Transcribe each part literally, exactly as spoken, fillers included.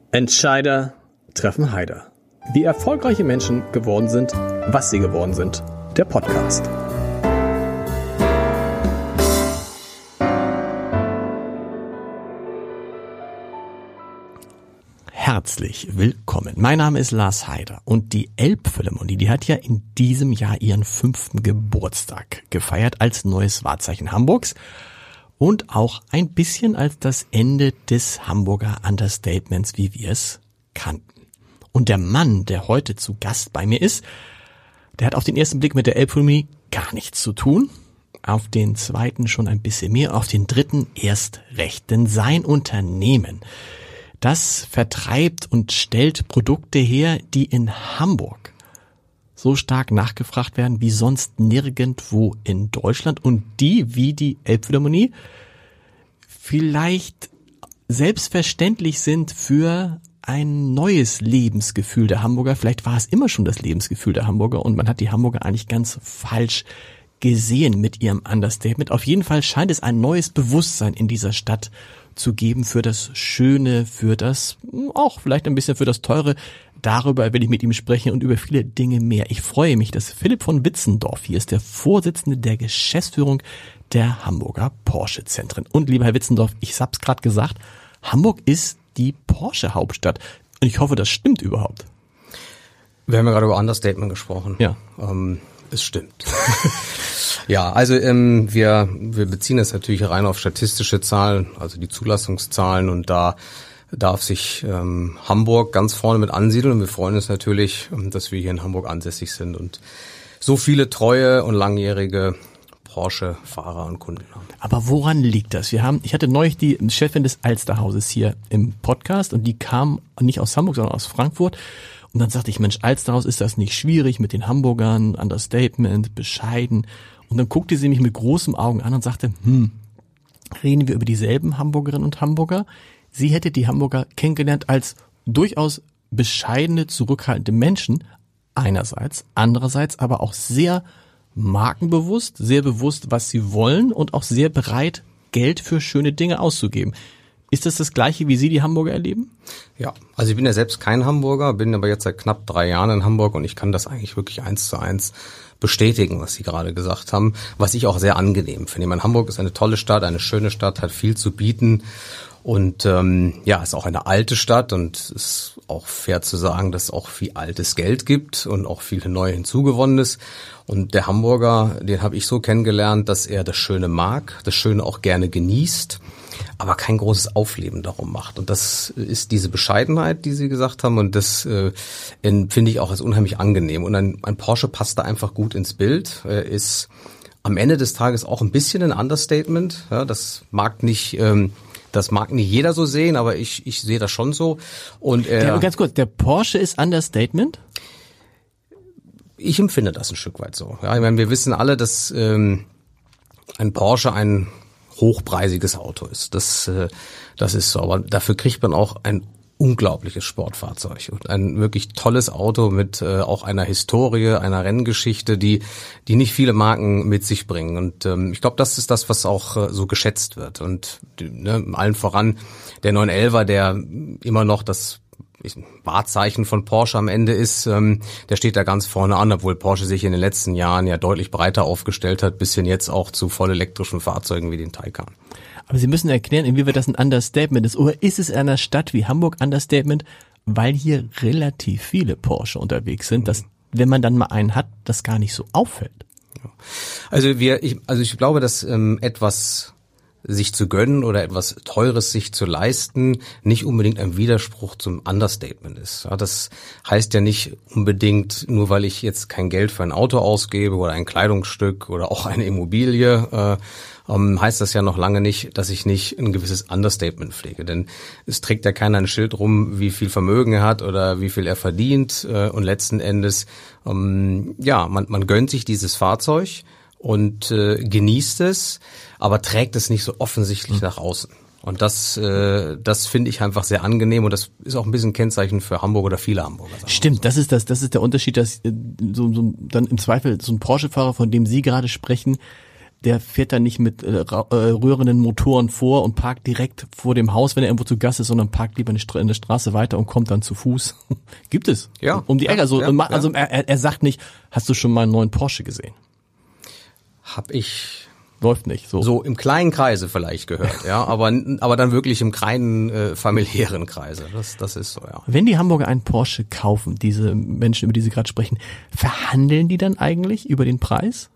Entscheider treffen Heider. Wie erfolgreiche Menschen geworden sind, was sie geworden sind. Der Podcast. Herzlich willkommen. Mein Name ist Lars Heider und die Elbphilharmonie, die hat ja in diesem Jahr ihren fünften Geburtstag gefeiert als neues Wahrzeichen Hamburgs und auch ein bisschen als das Ende des Hamburger Understatements, wie wir es kannten. Und der Mann, der heute zu Gast bei mir ist, der hat auf den ersten Blick mit der Elbphilharmonie gar nichts zu tun, auf den zweiten schon ein bisschen mehr, auf den dritten erst recht, denn sein Unternehmen, das vertreibt und stellt Produkte her, die in Hamburg so stark nachgefragt werden wie sonst nirgendwo in Deutschland und die, wie die Elbphilharmonie, vielleicht selbstverständlich sind für ein neues Lebensgefühl der Hamburger. Vielleicht war es immer schon das Lebensgefühl der Hamburger und man hat die Hamburger eigentlich ganz falsch gesehen mit ihrem Understatement. Auf jeden Fall scheint es ein neues Bewusstsein in dieser Stadt zu geben für das Schöne, für das, auch vielleicht ein bisschen für das Teure. Darüber will ich mit ihm sprechen und über viele Dinge mehr. Ich freue mich, dass Philipp von Witzendorf hier ist, der Vorsitzende der Geschäftsführung der Hamburger Porsche-Zentren. Und lieber Herr Witzendorf, ich hab's gerade gesagt, Hamburg ist die Porsche-Hauptstadt. Und ich hoffe, das stimmt überhaupt. Wir haben ja gerade über Understatement gesprochen. Ja. Ähm, es stimmt. Ja, also ähm, wir wir beziehen das natürlich rein auf statistische Zahlen, also die Zulassungszahlen, und da darf sich ähm, Hamburg ganz vorne mit ansiedeln und wir freuen uns natürlich, dass wir hier in Hamburg ansässig sind und so viele treue und langjährige Porsche-Fahrer und Kunden haben. Aber woran liegt das? Wir haben, ich hatte neulich die Chefin des Alsterhauses hier im Podcast und die kam nicht aus Hamburg, sondern aus Frankfurt. Und dann sagte ich, Mensch, Alsterhaus, ist das nicht schwierig mit den Hamburgern, Understatement, bescheiden? Und dann guckte sie mich mit großen Augen an und sagte, hm, reden wir über dieselben Hamburgerinnen und Hamburger? Sie hätte die Hamburger kennengelernt als durchaus bescheidene, zurückhaltende Menschen einerseits, andererseits aber auch sehr markenbewusst, sehr bewusst, was sie wollen und auch sehr bereit, Geld für schöne Dinge auszugeben. Ist das das Gleiche, wie Sie die Hamburger erleben? Ja, also ich bin ja selbst kein Hamburger, bin aber jetzt seit knapp drei Jahren in Hamburg und ich kann das eigentlich wirklich eins zu eins bestätigen, was Sie gerade gesagt haben, was ich auch sehr angenehm finde. Ich meine, Hamburg ist eine tolle Stadt, eine schöne Stadt, hat viel zu bieten und ähm, ja, ist auch eine alte Stadt und es ist auch fair zu sagen, dass es auch viel altes Geld gibt und auch viel neu hinzugewonnenes. Und der Hamburger, den habe ich so kennengelernt, dass er das Schöne mag, das Schöne auch gerne genießt, aber kein großes Aufleben darum macht. Und das ist diese Bescheidenheit, die Sie gesagt haben, und das äh, finde ich auch als unheimlich angenehm. Und ein, ein Porsche passt da einfach gut ins Bild, äh, ist am Ende des Tages auch ein bisschen ein Understatement. Ja, das mag nicht, ähm, das mag nicht jeder so sehen, aber ich ich sehe das schon so. Und äh, der, ganz kurz, der Porsche ist Understatement? Ich empfinde das ein Stück weit so. Ja, ich meine, wir wissen alle, dass ähm, ein Porsche ein hochpreisiges Auto ist. Das, äh, das ist so. Aber dafür kriegt man auch ein unglaubliches Sportfahrzeug und ein wirklich tolles Auto mit äh, auch einer Historie, einer Renngeschichte, die die nicht viele Marken mit sich bringen. Und ähm, ich glaube, das ist das, was auch äh, so geschätzt wird. Und ne, allen voran der neun elfer, der immer noch das Wahrzeichen von Porsche am Ende ist, ähm, der steht da ganz vorne an, obwohl Porsche sich in den letzten Jahren ja deutlich breiter aufgestellt hat, bis hin jetzt auch zu voll elektrischen Fahrzeugen wie den Taycan. Aber Sie müssen erklären, inwieweit das ein Understatement ist. Oder ist es in einer Stadt wie Hamburg Understatement, weil hier relativ viele Porsche unterwegs sind, dass, wenn man dann mal einen hat, das gar nicht so auffällt? Also wir, ich, also ich glaube, dass ähm, etwas sich zu gönnen oder etwas Teures sich zu leisten nicht unbedingt ein Widerspruch zum Understatement ist. Ja, das heißt ja nicht unbedingt, nur weil ich jetzt kein Geld für ein Auto ausgebe oder ein Kleidungsstück oder auch eine Immobilie, äh, ähm, heißt das ja noch lange nicht, dass ich nicht ein gewisses Understatement pflege. Denn es trägt ja keiner ein Schild rum, wie viel Vermögen er hat oder wie viel er verdient. Äh, und letzten Endes, ähm, ja, man, man gönnt sich dieses Fahrzeug und äh, genießt es, aber trägt es nicht so offensichtlich mhm. nach außen. Und das, äh, das finde ich einfach sehr angenehm und das ist auch ein bisschen Kennzeichen für Hamburg oder viele Hamburger. Stimmt, das ist das, das ist der Unterschied, dass äh, so, so dann im Zweifel so ein Porsche-Fahrer, von dem Sie gerade sprechen, der fährt dann nicht mit äh, rührenden Motoren vor und parkt direkt vor dem Haus, wenn er irgendwo zu Gast ist, sondern parkt lieber eine, Stra- eine Straße weiter und kommt dann zu Fuß. Gibt es. Ja. Um die Ecke. Also, ja, ja, also er, er sagt nicht, hast du schon mal einen neuen Porsche gesehen? Hab ich Läuft nicht. So, so im kleinen Kreise vielleicht gehört, ja, aber aber dann wirklich im kleinen äh, familiären Kreise. Das das ist so, ja. Wenn die Hamburger einen Porsche kaufen, diese Menschen, über die Sie gerade sprechen, verhandeln die dann eigentlich über den Preis?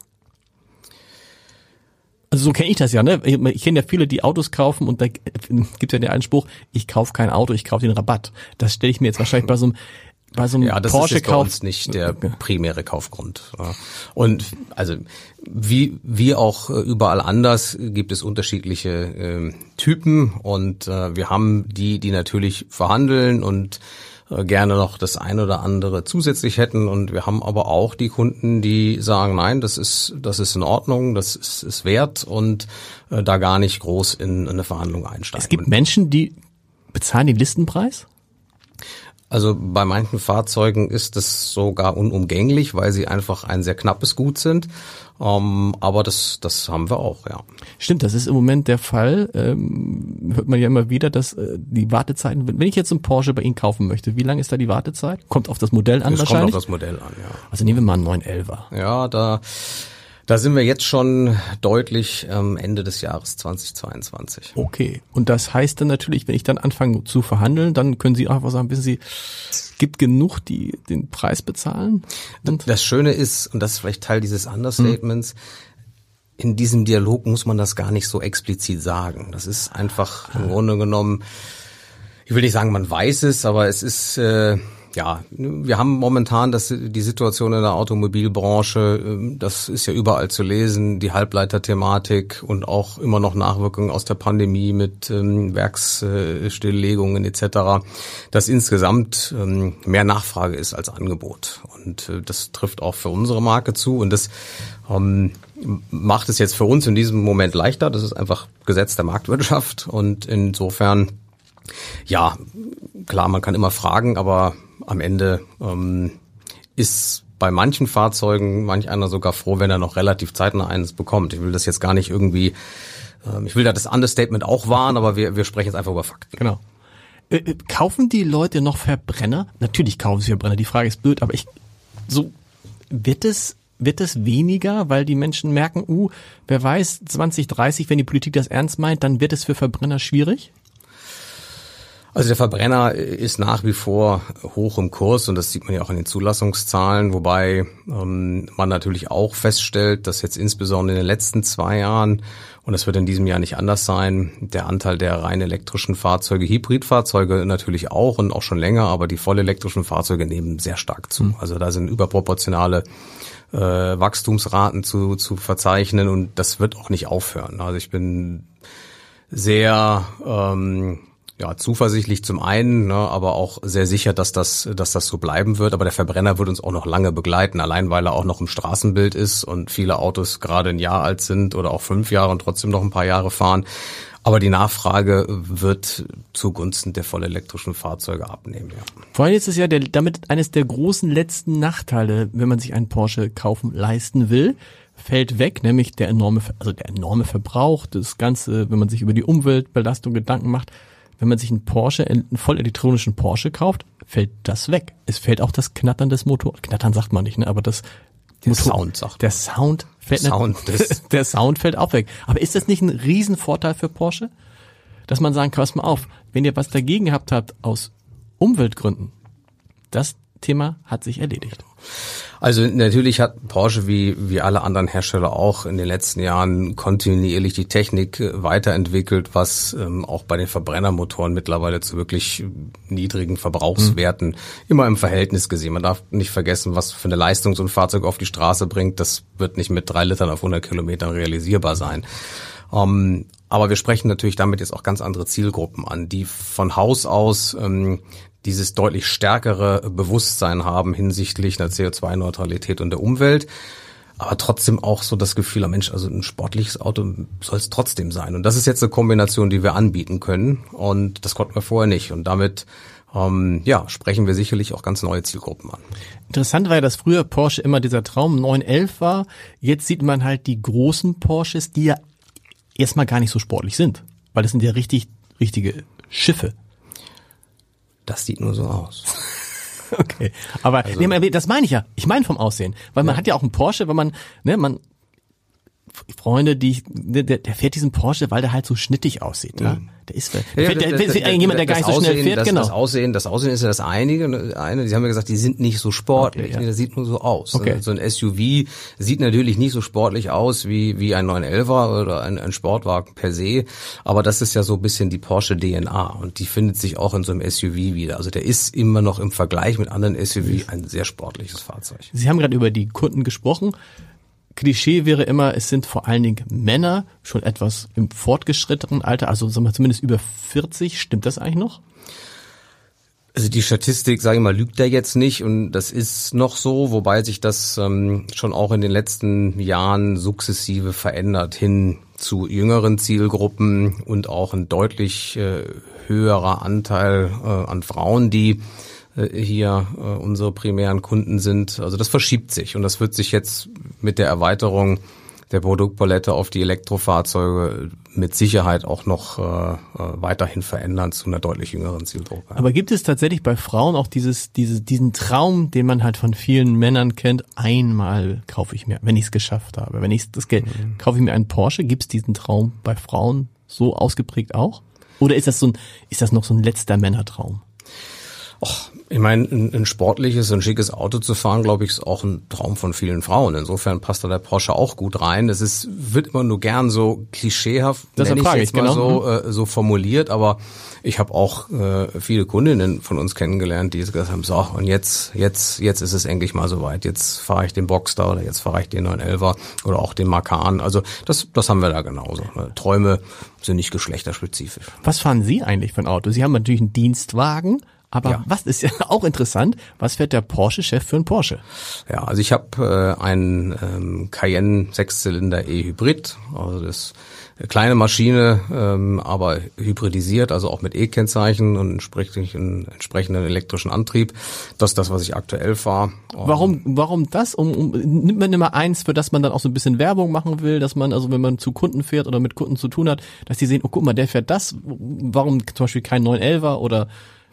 Also so kenne ich das ja, ne? Ich kenne ja viele, die Autos kaufen und da gibt es ja den einen Spruch, ich kaufe kein Auto, ich kaufe den Rabatt. Das stelle ich mir jetzt wahrscheinlich bei so einem bei so einem ja, das Porsche ist bei uns nicht der primäre Kaufgrund. Und also wie wie auch überall anders gibt es unterschiedliche äh, Typen und äh, wir haben die, die natürlich verhandeln und äh, gerne noch das ein oder andere zusätzlich hätten und wir haben aber auch die Kunden, die sagen, nein, das ist das ist in Ordnung, das ist, ist wert und äh, da gar nicht groß in, in eine Verhandlung einsteigen. Es gibt Menschen, die bezahlen den Listenpreis? Also bei manchen Fahrzeugen ist das sogar unumgänglich, weil sie einfach ein sehr knappes Gut sind. Ähm, aber das, das haben wir auch, ja. Stimmt, das ist im Moment der Fall. Ähm, hört man ja immer wieder, dass äh, die Wartezeiten, wenn ich jetzt einen Porsche bei Ihnen kaufen möchte, wie lang ist da die Wartezeit? Kommt auf das Modell an das wahrscheinlich? Kommt auf das Modell an, ja. Also nehmen wir mal einen neun elfer. Ja, da Da sind wir jetzt schon deutlich am Ende des Jahres zweitausendzweiundzwanzig. Okay. Und das heißt dann natürlich, wenn ich dann anfange zu verhandeln, dann können Sie einfach sagen, wissen Sie, es gibt genug, die den Preis bezahlen? Und das Schöne ist, und das ist vielleicht Teil dieses Understatements, hm. in diesem Dialog muss man das gar nicht so explizit sagen. Das ist einfach im Grunde genommen, ich will nicht sagen, man weiß es, aber es ist... Äh, Ja, wir haben momentan das, die Situation in der Automobilbranche, das ist ja überall zu lesen, die Halbleiterthematik und auch immer noch Nachwirkungen aus der Pandemie mit ähm, Werksstilllegungen et cetera, dass insgesamt ähm, mehr Nachfrage ist als Angebot. Und äh, das trifft auch für unsere Marke zu und das ähm, macht es jetzt für uns in diesem Moment leichter. Das ist einfach Gesetz der Marktwirtschaft und insofern, ja, klar, man kann immer fragen, aber am Ende ähm, ist bei manchen Fahrzeugen manch einer sogar froh, wenn er noch relativ zeitnah eines bekommt. Ich will das jetzt gar nicht irgendwie, ähm, ich will da das Understatement auch wahren, aber wir, wir sprechen jetzt einfach über Fakten. Genau. Äh, äh, kaufen die Leute noch Verbrenner? Natürlich kaufen sie Verbrenner, die Frage ist blöd, aber ich, so, wird es, wird es weniger, weil die Menschen merken, uh, wer weiß, zwanzig dreißig, wenn die Politik das ernst meint, dann wird es für Verbrenner schwierig? Also der Verbrenner ist nach wie vor hoch im Kurs und das sieht man ja auch in den Zulassungszahlen, wobei ähm, man natürlich auch feststellt, dass jetzt insbesondere in den letzten zwei Jahren, und das wird in diesem Jahr nicht anders sein, der Anteil der rein elektrischen Fahrzeuge, Hybridfahrzeuge natürlich auch und auch schon länger, aber die voll elektrischen Fahrzeuge nehmen sehr stark zu. Also da sind überproportionale äh, Wachstumsraten zu, zu verzeichnen und das wird auch nicht aufhören. Also ich bin sehr... Ähm, Ja, zuversichtlich zum einen, ne, aber auch sehr sicher, dass das, dass das so bleiben wird. Aber der Verbrenner wird uns auch noch lange begleiten, allein weil er auch noch im Straßenbild ist und viele Autos gerade ein Jahr alt sind oder auch fünf Jahre und trotzdem noch ein paar Jahre fahren. Aber die Nachfrage wird zugunsten der vollelektrischen Fahrzeuge abnehmen. Ja. Vor allem ist es ja der, damit eines der großen letzten Nachteile, wenn man sich einen Porsche kaufen leisten will, fällt weg, nämlich der enorme, also der enorme Verbrauch, das Ganze, wenn man sich über die Umweltbelastung Gedanken macht. Wenn man sich einen Porsche, einen voll elektronischen Porsche kauft, fällt das weg. Es fällt auch das Knattern des Motors. Knattern sagt man nicht, ne? Aber das der Motor, Sound sagt der Sound fällt der Sound, nicht, der Sound fällt auch weg. Aber ist das nicht ein Riesenvorteil für Porsche, dass man sagen kann, pass mal auf, wenn ihr was dagegen gehabt habt aus Umweltgründen, das Thema hat sich erledigt. Also natürlich hat Porsche wie wie alle anderen Hersteller auch in den letzten Jahren kontinuierlich die Technik weiterentwickelt, was ähm, auch bei den Verbrennermotoren mittlerweile zu wirklich niedrigen Verbrauchswerten mhm. immer im Verhältnis gesehen. Man darf nicht vergessen, was für eine Leistung so ein Fahrzeug auf die Straße bringt. Das wird nicht mit drei Litern auf hundert Kilometern realisierbar sein. Ähm, aber wir sprechen natürlich damit jetzt auch ganz andere Zielgruppen an, die von Haus aus ähm, dieses deutlich stärkere Bewusstsein haben hinsichtlich einer C O zwei Neutralität und der Umwelt, aber trotzdem auch so das Gefühl, Mensch, also ein sportliches Auto soll es trotzdem sein. Und das ist jetzt eine Kombination, die wir anbieten können und das konnten wir vorher nicht. Und damit ähm, ja, sprechen wir sicherlich auch ganz neue Zielgruppen an. Interessant war ja, dass früher Porsche immer dieser Traum neun elf war. Jetzt sieht man halt die großen Porsches, die ja erstmal gar nicht so sportlich sind, weil das sind ja richtig richtige Schiffe. Das sieht nur so aus. Okay, aber also, nee, das meine ich ja. Ich meine vom Aussehen, weil man ja. hat ja auch einen Porsche, wenn man, ne, man Freunde, die der, der fährt diesen Porsche, weil der halt so schnittig aussieht, ja. Mhm. Der ist, der ja, fährt, der, der, der, jemand, der gar nicht so schnell Aussehen, fährt, das, genau. Das Aussehen, das Aussehen ist ja das eine, eine, die haben ja gesagt, die sind nicht so sportlich, okay, ja. Der sieht nur so aus. Okay. So ein S U V sieht natürlich nicht so sportlich aus wie wie ein neun elfer oder ein, ein Sportwagen per se, aber das ist ja so ein bisschen die Porsche D N A und die findet sich auch in so einem S U V wieder. Also der ist immer noch im Vergleich mit anderen S U V ein sehr sportliches Fahrzeug. Sie haben gerade über die Kunden gesprochen. Klischee wäre immer, es sind vor allen Dingen Männer, schon etwas im fortgeschrittenen Alter, also sagen wir zumindest über vierzig. Stimmt das eigentlich noch? Also die Statistik, sage ich mal, lügt da jetzt nicht und das ist noch so, wobei sich das ähm, schon auch in den letzten Jahren sukzessive verändert hin zu jüngeren Zielgruppen und auch ein deutlich äh, höherer Anteil äh, an Frauen, die hier äh, unsere primären Kunden sind. Also das verschiebt sich und das wird sich jetzt mit der Erweiterung der Produktpalette auf die Elektrofahrzeuge mit Sicherheit auch noch äh, weiterhin verändern zu einer deutlich jüngeren Zielgruppe. Aber gibt es tatsächlich bei Frauen auch dieses, dieses, diesen Traum, den man halt von vielen Männern kennt, einmal kaufe ich mir, wenn ich es geschafft habe, wenn ich das Geld, mhm. kaufe ich mir einen Porsche, gibt es diesen Traum bei Frauen so ausgeprägt auch? Oder ist das so ein, ist das noch so ein letzter Männertraum? Och, ich meine, ein, ein sportliches, ein schickes Auto zu fahren, glaube ich, ist auch ein Traum von vielen Frauen. Insofern passt da der Porsche auch gut rein. Es ist, wird immer nur gern so klischeehaft, das nenne ich jetzt mal genau. so, äh, so formuliert. Aber ich habe auch äh, viele Kundinnen von uns kennengelernt, die gesagt haben, so, und jetzt, jetzt, jetzt ist es endlich mal soweit. Jetzt fahre ich den Boxster oder jetzt fahre ich den neun elfer oder auch den Macan. Also das, das haben wir da genauso. Träume sind nicht geschlechterspezifisch. Was fahren Sie eigentlich für ein Auto? Sie haben natürlich einen Dienstwagen. Aber ja. Was ist ja auch interessant, was fährt der Porsche-Chef für einen Porsche? Ja, also ich habe äh, einen ähm, Cayenne Sechszylinder E-Hybrid, also das eine kleine Maschine, ähm, aber hybridisiert, also auch mit E-Kennzeichen und entsprechenden, entsprechenden elektrischen Antrieb. Das ist das, was ich aktuell fahre. Warum, warum das? Um, um, nimmt man immer eins, für das man dann auch so ein bisschen Werbung machen will, dass man, also wenn man zu Kunden fährt oder mit Kunden zu tun hat, dass die sehen, oh guck mal, der fährt das. Warum zum Beispiel kein neun elfer oder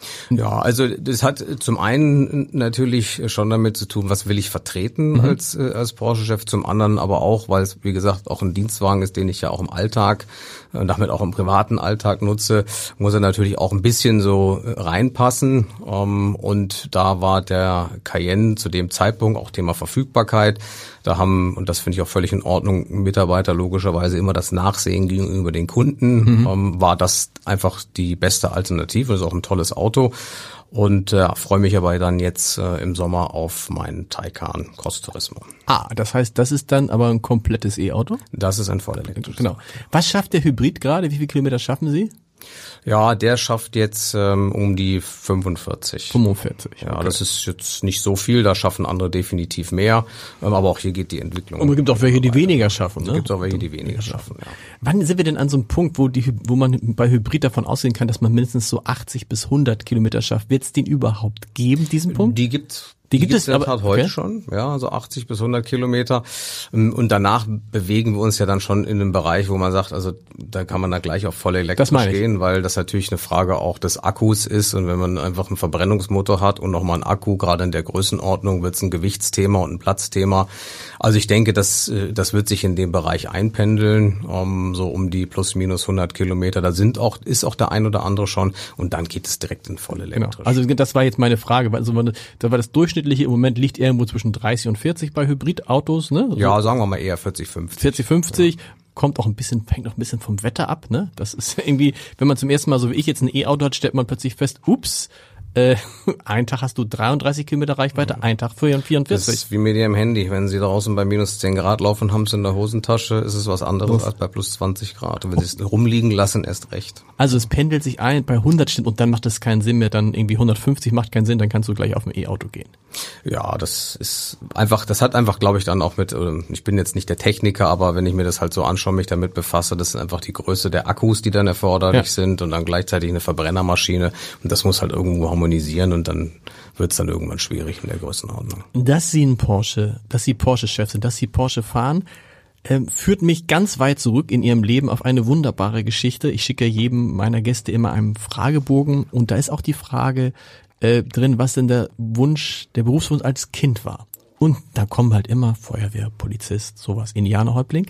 Ja, also das hat zum einen natürlich schon damit zu tun, was will ich vertreten mhm. als äh, als Porsche-Chef, zum anderen aber auch, weil es wie gesagt auch ein Dienstwagen ist, den ich ja auch im Alltag und damit auch im privaten Alltag nutze, muss er natürlich auch ein bisschen so reinpassen. Um, und da war der Cayenne zu dem Zeitpunkt auch Thema Verfügbarkeit. Da haben, und das finde ich auch völlig in Ordnung, Mitarbeiter logischerweise immer das Nachsehen gegenüber den Kunden. Mhm. Um, war das einfach die beste Alternative. Das ist auch ein tolles Auto. Und äh, freue mich aber dann jetzt äh, im Sommer auf meinen Taycan Cross Turismo. Ah, das heißt, das ist dann aber ein komplettes E-Auto? Das ist ein vollelektrisches. Genau. Was schafft der Hybrid gerade? Wie viele Kilometer schaffen Sie? Ja, der schafft jetzt ähm, um die fünfundvierzig. fünfundvierzig. Ja, okay. Das ist jetzt nicht so viel, da schaffen andere definitiv mehr, ähm, aber auch hier geht die Entwicklung. Und es gibt auch welche, die weniger schaffen, ne? Es gibt auch welche, die weniger schaffen, ja. Wann sind wir denn an so einem Punkt, wo die, wo man bei Hybrid davon ausgehen kann, dass man mindestens so achtzig bis hundert Kilometer schafft? Wird es den überhaupt geben, diesen Punkt? Die gibt's. Die, die gibt es aber okay. heute schon, ja, so achtzig bis hundert Kilometer. Und danach bewegen wir uns ja dann schon in einem Bereich, wo man sagt, also da kann man da gleich auf voll elektrisch gehen, weil das natürlich eine Frage auch des Akkus ist. Und wenn man einfach einen Verbrennungsmotor hat und nochmal einen Akku, gerade in der Größenordnung, wird es ein Gewichtsthema und ein Platzthema. Also ich denke, das, das wird sich in dem Bereich einpendeln, um, so um die plus minus hundert Kilometer. Da sind auch, ist auch der ein oder andere schon. Und dann geht es direkt in voll elektrisch. Genau. Also das war jetzt meine Frage. Also da war das Durchschnitt im Moment liegt irgendwo zwischen dreißig und vierzig bei Hybridautos, ne? Also ja, sagen wir mal eher vierzig, fünfzig. vierzig, fünfzig, ja. Kommt auch ein bisschen, hängt auch ein bisschen vom Wetter ab, ne? Das ist irgendwie, wenn man zum ersten Mal, so wie ich jetzt ein E-Auto hat, stellt man plötzlich fest, ups, äh, einen Tag hast du dreiunddreißig Kilometer Reichweite, mhm. einen Tag vierundvierzig. Das ist wie mit Ihrem Handy. Wenn Sie draußen bei minus zehn Grad laufen, haben Sie in der Hosentasche, ist es was anderes Uff. als bei plus zwanzig Grad. Und wenn Sie es rumliegen lassen, erst recht. Also es pendelt sich ein, bei hundert stimmt und dann macht es keinen Sinn mehr, dann irgendwie hundertfünfzig macht keinen Sinn, dann kannst du gleich auf ein E-Auto gehen. Ja, das ist einfach, das hat einfach, glaube ich, dann auch mit, ich bin jetzt nicht der Techniker, aber wenn ich mir das halt so anschaue, mich damit befasse, das ist einfach die Größe der Akkus, die dann erforderlich ja. sind und dann gleichzeitig eine Verbrennermaschine und das muss halt irgendwo harmonisieren und dann wird es dann irgendwann schwierig in der Größenordnung. Dass Sie ein Porsche, dass Sie Porsche-Chef sind, dass Sie Porsche fahren, ähm, führt mich ganz weit zurück in Ihrem Leben auf eine wunderbare Geschichte. Ich schicke jedem meiner Gäste immer einen Fragebogen und da ist auch die Frage äh, drin, was denn der Wunsch, der Berufswunsch als Kind war. Und da kommen halt immer Feuerwehr, Polizist, sowas, Indianerhäuptling.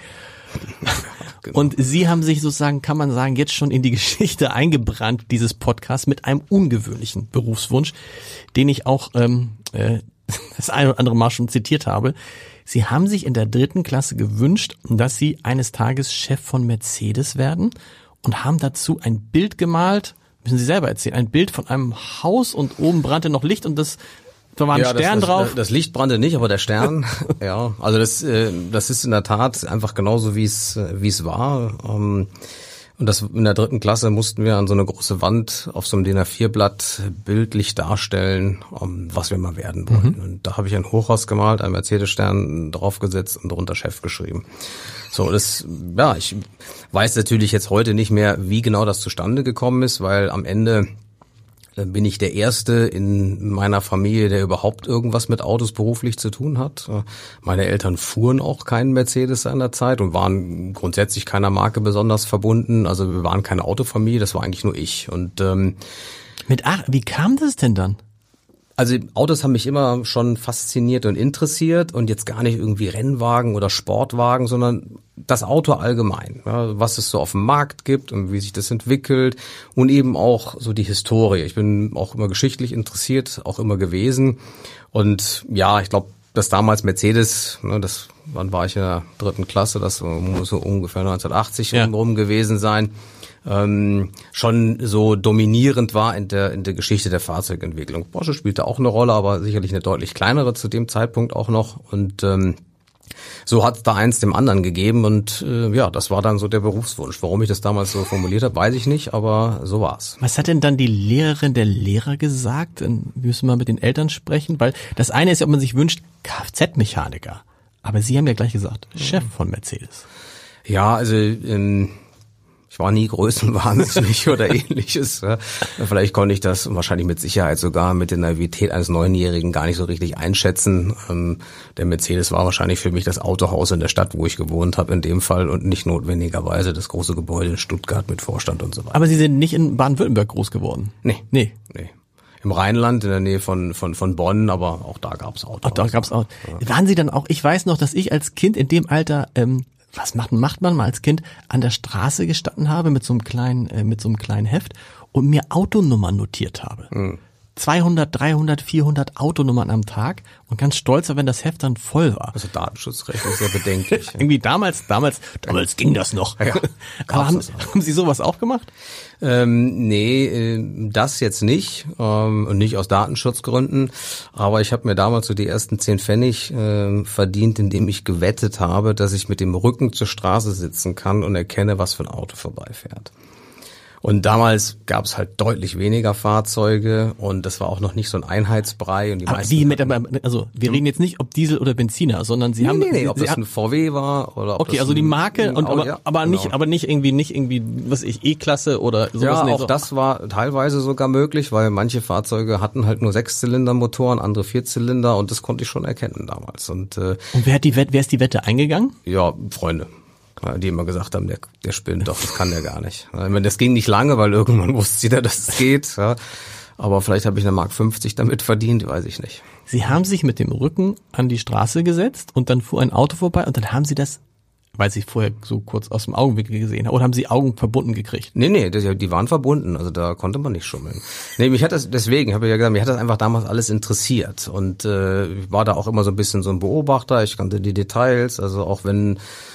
Genau. Und Sie haben sich sozusagen, kann man sagen, jetzt schon in die Geschichte eingebrannt, dieses Podcast, mit einem ungewöhnlichen Berufswunsch, den ich auch ähm, äh, das eine oder andere Mal schon zitiert habe. Sie haben sich in der dritten Klasse gewünscht, dass Sie eines Tages Chef von Mercedes werden und haben dazu ein Bild gemalt, müssen Sie selber erzählen, ein Bild von einem Haus und oben brannte noch Licht und das da war ein ja, Stern das, drauf. Das, das Licht brannte nicht, aber der Stern, ja. Also das, äh, das ist in der Tat einfach genauso, wie es, wie es war. Ähm, und das in der dritten Klasse mussten wir an so eine große Wand auf so einem D I N A vier Blatt bildlich darstellen, um, was wir mal werden wollen. Mhm. Und da habe ich ein Hochhaus gemalt, einen Mercedes-Stern draufgesetzt und darunter Chef geschrieben. So, das, ja, ich weiß natürlich jetzt heute nicht mehr, wie genau das zustande gekommen ist, weil am Ende bin ich der Erste in meiner Familie, der überhaupt irgendwas mit Autos beruflich zu tun hat. Meine Eltern fuhren auch keinen Mercedes seinerzeit und waren grundsätzlich keiner Marke besonders verbunden. Also wir waren keine Autofamilie, das war eigentlich nur ich. Und ähm, mit ach, wie kam das denn dann? Also Autos haben mich immer schon fasziniert und interessiert und jetzt gar nicht irgendwie Rennwagen oder Sportwagen, sondern das Auto allgemein, ja, was es so auf dem Markt gibt und wie sich das entwickelt und eben auch so die Historie. Ich bin auch immer geschichtlich interessiert, auch immer gewesen und ja, ich glaube, dass damals Mercedes, ne, das, wann war ich in der dritten Klasse, das muss so ungefähr neunzehnhundertachtzig ja. rum gewesen sein, ähm, schon so dominierend war in der in der Geschichte der Fahrzeugentwicklung. Porsche spielte auch eine Rolle, aber sicherlich eine deutlich kleinere zu dem Zeitpunkt auch noch und ähm, so hat es da eins dem anderen gegeben und äh, ja, das war dann so der Berufswunsch. Warum ich das damals so formuliert habe, weiß ich nicht, aber so war's. Was hat denn dann die Lehrerin, der Lehrer gesagt? Wir müssen mal mit den Eltern sprechen, weil das eine ist ja, ob man sich wünscht, Kfz-Mechaniker. Aber Sie haben ja gleich gesagt, Chef von Mercedes. Ja, also ähm, ich war nie größenwahnsinnig oder ähnliches. Vielleicht konnte ich das wahrscheinlich mit Sicherheit sogar mit der Naivität eines Neunjährigen gar nicht so richtig einschätzen. Der Mercedes war wahrscheinlich für mich das Autohaus in der Stadt, wo ich gewohnt habe in dem Fall und nicht notwendigerweise das große Gebäude in Stuttgart mit Vorstand und so weiter. Aber Sie sind nicht in Baden-Württemberg groß geworden? Nee. Nee. Nee. Im Rheinland, in der Nähe von von von Bonn, aber auch da gab's Autos. Auch da gab's Autos. Ja. Waren Sie dann auch, ich weiß noch, dass ich als Kind in dem Alter ähm, was macht, macht man mal als Kind, an der Straße gestanden habe mit so einem kleinen, äh, mit so einem kleinen Heft und mir Autonummern notiert habe. Mhm. zweihundert, dreihundert, vierhundert Autonummern am Tag und ganz stolz war, wenn das Heft dann voll war. Also Datenschutzrecht ist sehr bedenklich. Irgendwie damals, damals, damals ging das noch. Ja, aber haben, haben Sie sowas auch gemacht? Ähm, nee, äh, das jetzt nicht ähm, und nicht aus Datenschutzgründen, aber ich habe mir damals so die ersten zehn Pfennig äh, verdient, indem ich gewettet habe, dass ich mit dem Rücken zur Straße sitzen kann und erkenne, was für ein Auto vorbeifährt. Und damals gab es halt deutlich weniger Fahrzeuge und das war auch noch nicht so ein Einheitsbrei. Und die aber meisten wie mit, also wir reden jetzt nicht ob Diesel oder Benziner, sondern Sie nee, haben nee, nee, Sie, ob Sie das ein V W war oder ob okay, das also die Marke ein, und ein, aber, ja, aber nicht, genau. aber nicht irgendwie nicht irgendwie was ich E-Klasse oder sowas. Ja, nicht auch so. das war teilweise sogar möglich, weil manche Fahrzeuge hatten halt nur Sechszylindermotoren, andere Vierzylinder und das konnte ich schon erkennen damals. Und äh, und wer hat die Wette, wer ist die Wette eingegangen? Ja, Freunde. Die immer gesagt haben, der, der spinnt doch, das kann der gar nicht. Das ging nicht lange, weil irgendwann wusste jeder, dass es geht. Ja. Aber vielleicht habe ich eine Mark fünfzig damit verdient, weiß ich nicht. Sie haben sich mit dem Rücken an die Straße gesetzt und dann fuhr ein Auto vorbei und dann haben Sie das, weil Sie vorher so kurz aus dem Augenwinkel gesehen haben, oder haben Sie Augen verbunden gekriegt? Nee, nee, das, die waren verbunden, also da konnte man nicht schummeln. Nee, mich hat das, deswegen, habe ich ja gesagt, mich hat das einfach damals alles interessiert und äh, ich war da auch immer so ein bisschen so ein Beobachter, ich kannte die Details, also auch wenn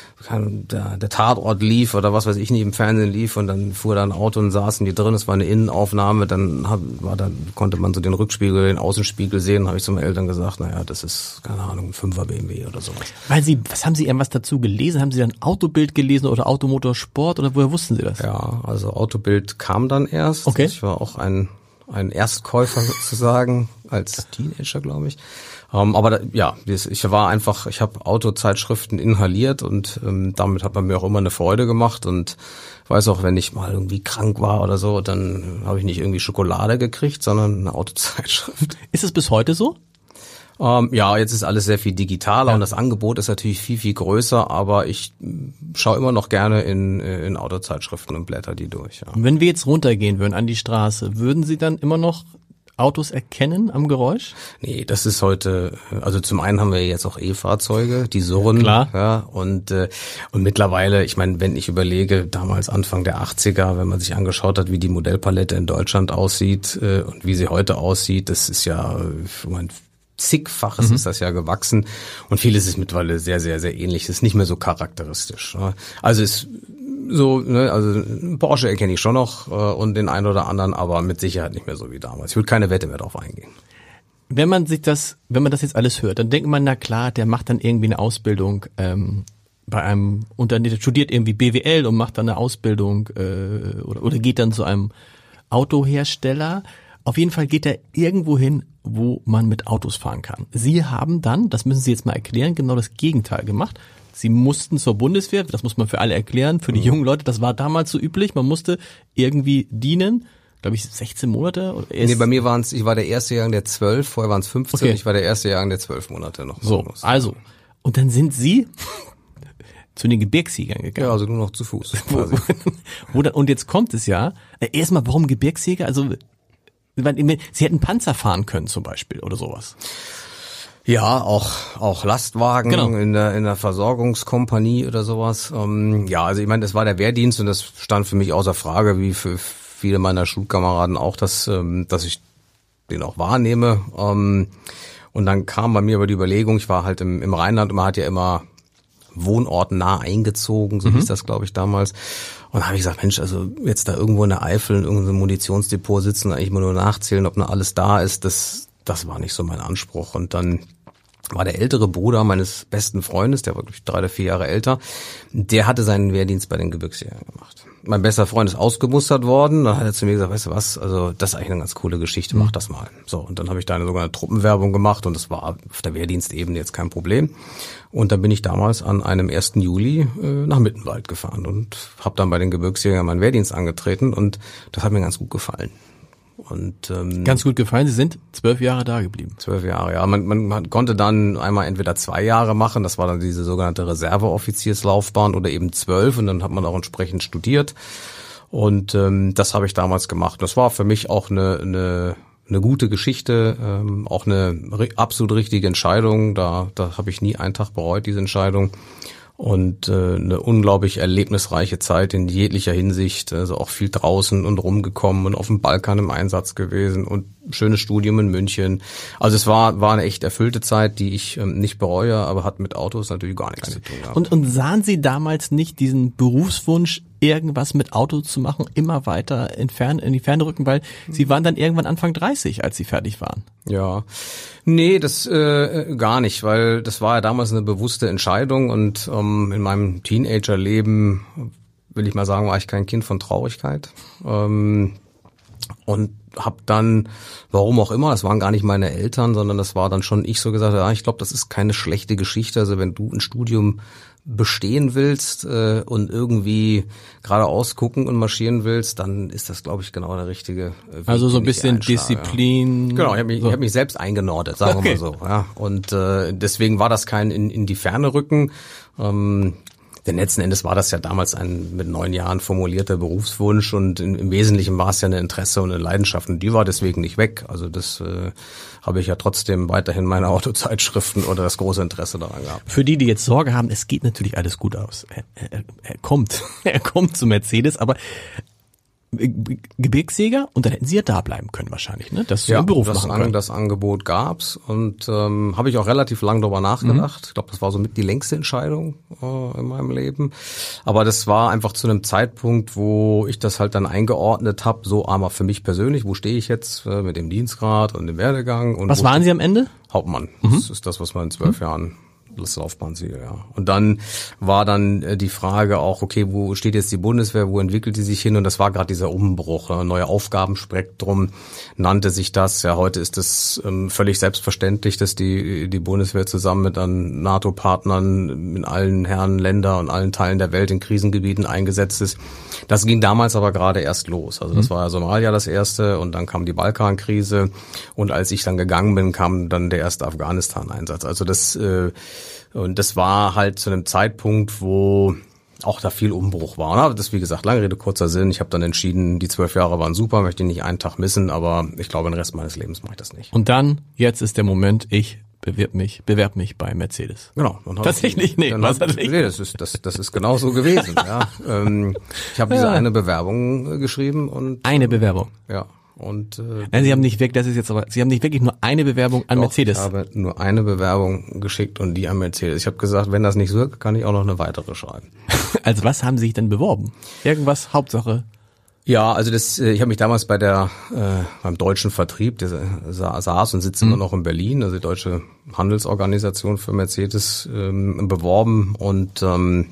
Der, der Tatort lief oder was weiß ich nicht im Fernsehen lief und dann fuhr da ein Auto und saßen die drin, es war eine Innenaufnahme, dann hab, war dann konnte man so den Rückspiegel, den Außenspiegel sehen, habe ich zu meinen Eltern gesagt, naja, das ist, keine Ahnung, ein Fünfer B M W oder sowas. Weil Sie, was haben Sie irgendwas dazu gelesen? Haben Sie dann Autobild gelesen oder Automotorsport oder woher wussten Sie das? Ja, also Autobild kam dann erst. Okay. Ich war auch ein ein Erstkäufer sozusagen, als Teenager, glaube ich. Um, aber da, ja, ich war einfach, ich habe Autozeitschriften inhaliert und ähm, damit hat man mir auch immer eine Freude gemacht und weiß auch, wenn ich mal irgendwie krank war oder so, dann habe ich nicht irgendwie Schokolade gekriegt, sondern eine Autozeitschrift. Ist es bis heute so? Um, ja, jetzt ist alles sehr viel digitaler ja. und das Angebot ist natürlich viel, viel größer, aber ich schaue immer noch gerne in, in Autozeitschriften und blätter die durch. Ja. Wenn wir jetzt runtergehen würden an die Straße, würden Sie dann immer noch Autos erkennen am Geräusch? Nee, das ist heute, also zum einen haben wir jetzt auch E-Fahrzeuge, die surren. Klar. Ja, und, äh, und mittlerweile, ich meine, wenn ich überlege, damals Anfang der achtziger, wenn man sich angeschaut hat, wie die Modellpalette in Deutschland aussieht äh, und wie sie heute aussieht, das ist ja, ich meine, zigfaches mhm. ist das ja gewachsen und vieles ist mittlerweile sehr, sehr, sehr ähnlich. Das ist nicht mehr so charakteristisch. Ne? Also es so, ne, also Porsche erkenne ich schon noch äh, und den einen oder anderen, aber mit Sicherheit nicht mehr so wie damals. Ich würde keine Wette mehr drauf eingehen. Wenn man sich das, wenn man das jetzt alles hört, dann denkt man, na klar, der macht dann irgendwie eine Ausbildung ähm, bei einem Unternehmen, studiert irgendwie B W L und macht dann eine Ausbildung äh, oder, oder geht dann zu einem Autohersteller. Auf jeden Fall geht er irgendwo hin, wo man mit Autos fahren kann. Sie haben dann, das müssen Sie jetzt mal erklären, genau das Gegenteil gemacht. Sie mussten zur Bundeswehr, das muss man für alle erklären, für die mhm. jungen Leute, das war damals so üblich, man musste irgendwie dienen, glaube ich sechzehn Monate. Oder nee, bei mir waren es, ich war der erste Jahrgang der zwölf, vorher waren es fünfzehn, okay. Ich war der erste Jahrgang der zwölf Monate noch. So, also, und dann sind Sie zu den Gebirgsjägern gegangen. Ja, also nur noch zu Fuß. Quasi. wo dann, und jetzt kommt es ja, erstmal, warum Gebirgsjäger? Also, Sie hätten Panzer fahren können zum Beispiel oder sowas. Ja, auch auch Lastwagen genau. in der in der Versorgungskompanie oder sowas. Ähm, ja, also ich meine, das war der Wehrdienst und das stand für mich außer Frage, wie für viele meiner Schulkameraden auch, dass ähm, dass ich den auch wahrnehme. Ähm, und dann kam bei mir aber die Überlegung, ich war halt im, im Rheinland und man hat ja immer wohnortnah eingezogen, so mhm. hieß das, glaube ich, damals. Und da habe ich gesagt, Mensch, also jetzt da irgendwo in der Eifel in irgendeinem Munitionsdepot sitzen und eigentlich mal nur nachzählen, ob noch alles da ist, das das war nicht so mein Anspruch. Und dann war der ältere Bruder meines besten Freundes, der war glaube ich drei oder vier Jahre älter, der hatte seinen Wehrdienst bei den Gebirgsjägern gemacht. Mein bester Freund ist ausgemustert worden, da hat er zu mir gesagt, weißt du was, also das ist eigentlich eine ganz coole Geschichte, mach das mal. So, und dann habe ich da eine sogenannte Truppenwerbung gemacht und das war auf der Wehrdienstebene jetzt kein Problem. Und dann bin ich damals an einem ersten Juli äh, nach Mittenwald gefahren und habe dann bei den Gebirgsjägern meinen Wehrdienst angetreten und das hat mir ganz gut gefallen. Und ähm, ganz gut gefallen. Sie sind zwölf Jahre da geblieben. Zwölf Jahre, ja. Man, man, man konnte dann einmal entweder zwei Jahre machen, das war dann diese sogenannte Reserveoffizierslaufbahn, oder eben zwölf und dann hat man auch entsprechend studiert. Und ähm, das habe ich damals gemacht. Das war für mich auch eine eine, eine gute Geschichte, ähm, auch eine absolut richtige Entscheidung. Da, da habe ich nie einen Tag bereut, diese Entscheidung. Und äh, eine unglaublich erlebnisreiche Zeit in jeglicher Hinsicht, also auch viel draußen und rumgekommen und auf dem Balkan im Einsatz gewesen und schönes Studium in München. Also es war war eine echt erfüllte Zeit, die ich ähm, nicht bereue, aber hat mit Autos natürlich gar nichts zu tun gehabt. Und, und sahen Sie damals nicht diesen Berufswunsch, irgendwas mit Auto zu machen, immer weiter in, Fern, in die Ferne rücken, weil Sie waren dann irgendwann Anfang dreißig, als Sie fertig waren? Ja, nee, das äh, gar nicht, weil das war ja damals eine bewusste Entscheidung und ähm, in meinem Teenagerleben, will ich mal sagen, war ich kein Kind von Traurigkeit ähm, und habe dann, warum auch immer, das waren gar nicht meine Eltern, sondern das war dann schon ich so gesagt, ja, ich glaube, das ist keine schlechte Geschichte, also wenn du ein Studium bestehen willst äh, und irgendwie geradeaus gucken und marschieren willst, dann ist das, glaube ich, genau der richtige Weg. Also so ein bisschen Disziplin. Ja. Genau, ich habe mich, so. ich hab mich selbst eingenordet, sagen okay. wir mal so. Ja. Und äh, deswegen war das kein in, in die Ferne rücken. Ähm, denn letzten Endes war das ja damals ein mit neun Jahren formulierter Berufswunsch und in, im Wesentlichen war es ja eine Interesse und eine Leidenschaft und die war deswegen nicht weg. Also das äh, habe ich ja trotzdem weiterhin meine Autozeitschriften oder das große Interesse daran gehabt. Für die, die jetzt Sorge haben, es geht natürlich alles gut aus. Er, er, er kommt, er kommt zu Mercedes, aber Gebirgsjäger und dann hätten Sie ja da bleiben können wahrscheinlich, ne? Das ja, im Beruf das, machen können. An, das Angebot gab's und ähm, habe ich auch relativ lang darüber nachgedacht. Mhm. Ich glaube, das war so mit die längste Entscheidung äh, in meinem Leben. Aber das war einfach zu einem Zeitpunkt, wo ich das halt dann eingeordnet habe, so einmal für mich persönlich, wo stehe ich jetzt äh, mit dem Dienstgrad und dem Werdegang. Und was waren Sie am Ende? Hauptmann. Mhm. Das ist das, was man in zwölf mhm. Jahren das Laufbahnziel, ja. Und dann war dann äh, die Frage auch, okay, wo steht jetzt die Bundeswehr, wo entwickelt die sich hin? Und das war gerade dieser Umbruch, äh, neue Aufgabenspektrum nannte sich das. Ja, heute ist es ähm, völlig selbstverständlich, dass die die Bundeswehr zusammen mit an NATO-Partnern in allen Herren Länder und allen Teilen der Welt in Krisengebieten eingesetzt ist. Das ging damals aber gerade erst los. Also das war ja Somalia das erste und dann kam die Balkankrise und als ich dann gegangen bin, kam dann der erste Afghanistan-Einsatz. Also das äh, und das war halt zu einem Zeitpunkt, wo auch da viel Umbruch war. Aber das, wie gesagt, lange Rede, kurzer Sinn. Ich habe dann entschieden, die zwölf Jahre waren super, möchte nicht einen Tag missen, aber ich glaube, den Rest meines Lebens mache ich das nicht. Und dann, jetzt ist der Moment, ich bewirb mich, bewerb mich bei Mercedes. Genau. Tatsächlich nicht. Was hat, nee, das ist das, das ist genau so gewesen. ja. ähm, ich habe diese ja. eine Bewerbung geschrieben und eine Bewerbung. Ja. Und äh, Nein, Sie haben nicht weg, das ist jetzt aber, Sie haben nicht wirklich nur eine Bewerbung an doch, Mercedes. Ich habe nur eine Bewerbung geschickt und die an Mercedes. Ich habe gesagt, wenn das nicht wirkt, kann ich auch noch eine weitere schreiben. Als was haben Sie sich denn beworben? Irgendwas, Hauptsache? Ja, also das, ich habe mich damals bei der äh, beim deutschen Vertrieb, der saß und sitzt mhm. immer noch in Berlin, also die deutsche Handelsorganisation für Mercedes, ähm, beworben und ähm,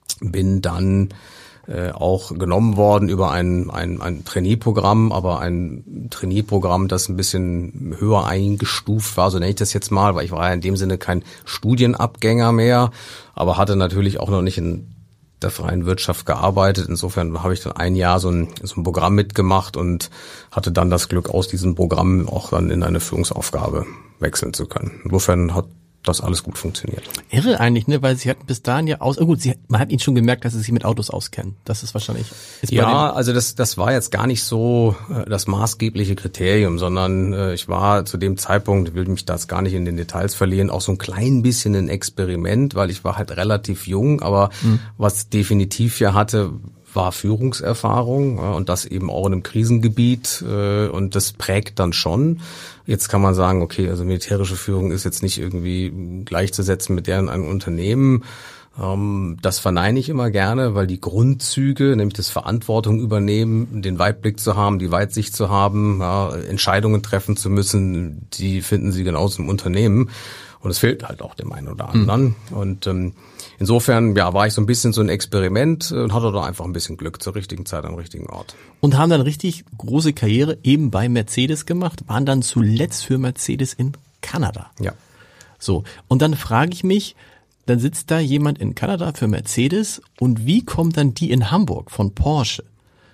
bin dann äh, auch genommen worden über ein ein, ein Trainee-Programm, aber ein Trainee-Programm, das ein bisschen höher eingestuft war, so nenne ich das jetzt mal, weil ich war ja in dem Sinne kein Studienabgänger mehr, aber hatte natürlich auch noch nicht in der freien Wirtschaft gearbeitet. Insofern habe ich dann ein Jahr so ein, so ein Programm mitgemacht und hatte dann das Glück, aus diesem Programm auch dann in eine Führungsaufgabe wechseln zu können. Insofern hat das alles gut funktioniert. Irre eigentlich, ne, weil Sie hatten bis dahin ja aus, oh gut, Sie, man hat Ihnen schon gemerkt, dass Sie sich mit Autos auskennen. Das ist wahrscheinlich. Ist ja, also das, das war jetzt gar nicht so äh, das maßgebliche Kriterium, sondern äh, ich war zu dem Zeitpunkt, ich will mich da jetzt gar nicht in den Details verlieren, auch so ein klein bisschen ein Experiment, weil ich war halt relativ jung, aber mhm. was definitiv ja hatte, war Führungserfahrung, ja, und das eben auch in einem Krisengebiet, äh, und das prägt dann schon. Jetzt kann man sagen, okay, also militärische Führung ist jetzt nicht irgendwie gleichzusetzen mit der in einem Unternehmen. Ähm, das verneine ich immer gerne, weil die Grundzüge, nämlich das Verantwortung übernehmen, den Weitblick zu haben, die Weitsicht zu haben, ja, Entscheidungen treffen zu müssen, die finden Sie genauso im Unternehmen. Und es fehlt halt auch dem einen oder anderen. Mhm. Und ähm, insofern, ja, war ich so ein bisschen so ein Experiment und hatte da einfach ein bisschen Glück zur richtigen Zeit am richtigen Ort. Und haben dann richtig große Karriere eben bei Mercedes gemacht, waren dann zuletzt für Mercedes in Kanada. Ja. So, und dann frage ich mich, dann sitzt da jemand in Kanada für Mercedes und wie kommt dann die in Hamburg von Porsche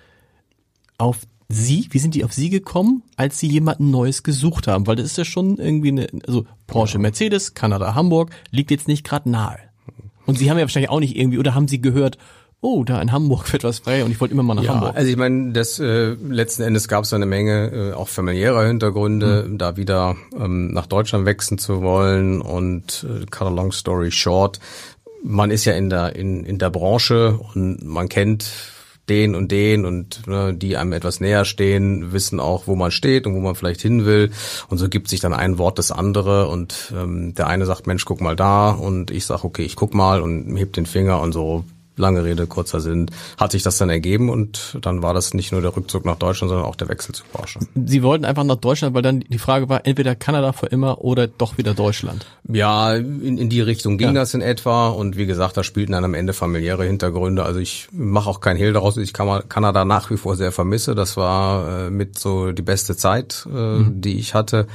auf Sie, wie sind die auf Sie gekommen, als Sie jemanden Neues gesucht haben? Weil das ist ja schon irgendwie eine, also Porsche, Mercedes, Kanada, Hamburg, liegt jetzt nicht gerade nahe. Und Sie haben ja wahrscheinlich auch nicht irgendwie, oder haben Sie gehört, oh, da in Hamburg wird was frei und ich wollte immer mal nach ja, Hamburg. Also ich meine, das äh, letzten Endes gab es eine Menge äh, auch familiärer Hintergründe, mhm. da wieder ähm, nach Deutschland wechseln zu wollen und äh, cut a long story short, man ist ja in der in in der Branche und man kennt den und den und ne, die einem etwas näher stehen, wissen auch, wo man steht und wo man vielleicht hin will. Und so gibt sich dann ein Wort das andere und ähm, der eine sagt, Mensch, guck mal da und ich sag, okay, ich guck mal und heb den Finger und so. Lange Rede, kurzer Sinn, hat sich das dann ergeben und dann war das nicht nur der Rückzug nach Deutschland, sondern auch der Wechsel zu Porsche. Sie wollten einfach nach Deutschland, weil dann die Frage war, entweder Kanada für immer oder doch wieder Deutschland. Ja, in, in die Richtung ging ja. das in etwa und wie gesagt, da spielten dann am Ende familiäre Hintergründe. Also ich mache auch kein Hehl daraus, ich kann Kanada nach wie vor sehr vermisse. Das war äh, mit so die beste Zeit, äh, mhm. die ich hatte.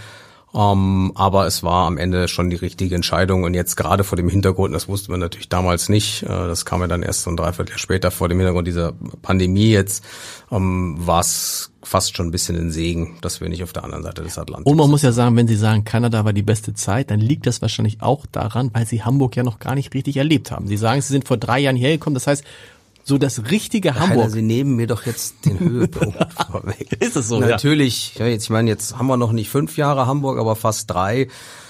Um, aber es war am Ende schon die richtige Entscheidung und jetzt gerade vor dem Hintergrund, das wusste man natürlich damals nicht, äh, das kam ja dann erst so ein Dreivierteljahr später vor dem Hintergrund dieser Pandemie jetzt, um, war es fast schon ein bisschen ein Segen, dass wir nicht auf der anderen Seite des Atlantiks sind. Und man muss ja sagen, wenn Sie sagen, Kanada war die beste Zeit, dann liegt das wahrscheinlich auch daran, weil Sie Hamburg ja noch gar nicht richtig erlebt haben. Sie sagen, Sie sind vor drei Jahren hierher gekommen, das heißt, so das richtige Hamburg. Alter, Sie nehmen mir doch jetzt den Höhepunkt vorweg. Ist es so? Natürlich. Ja. Ja, jetzt, ich meine, jetzt haben wir noch nicht fünf Jahre Hamburg, aber fast drei.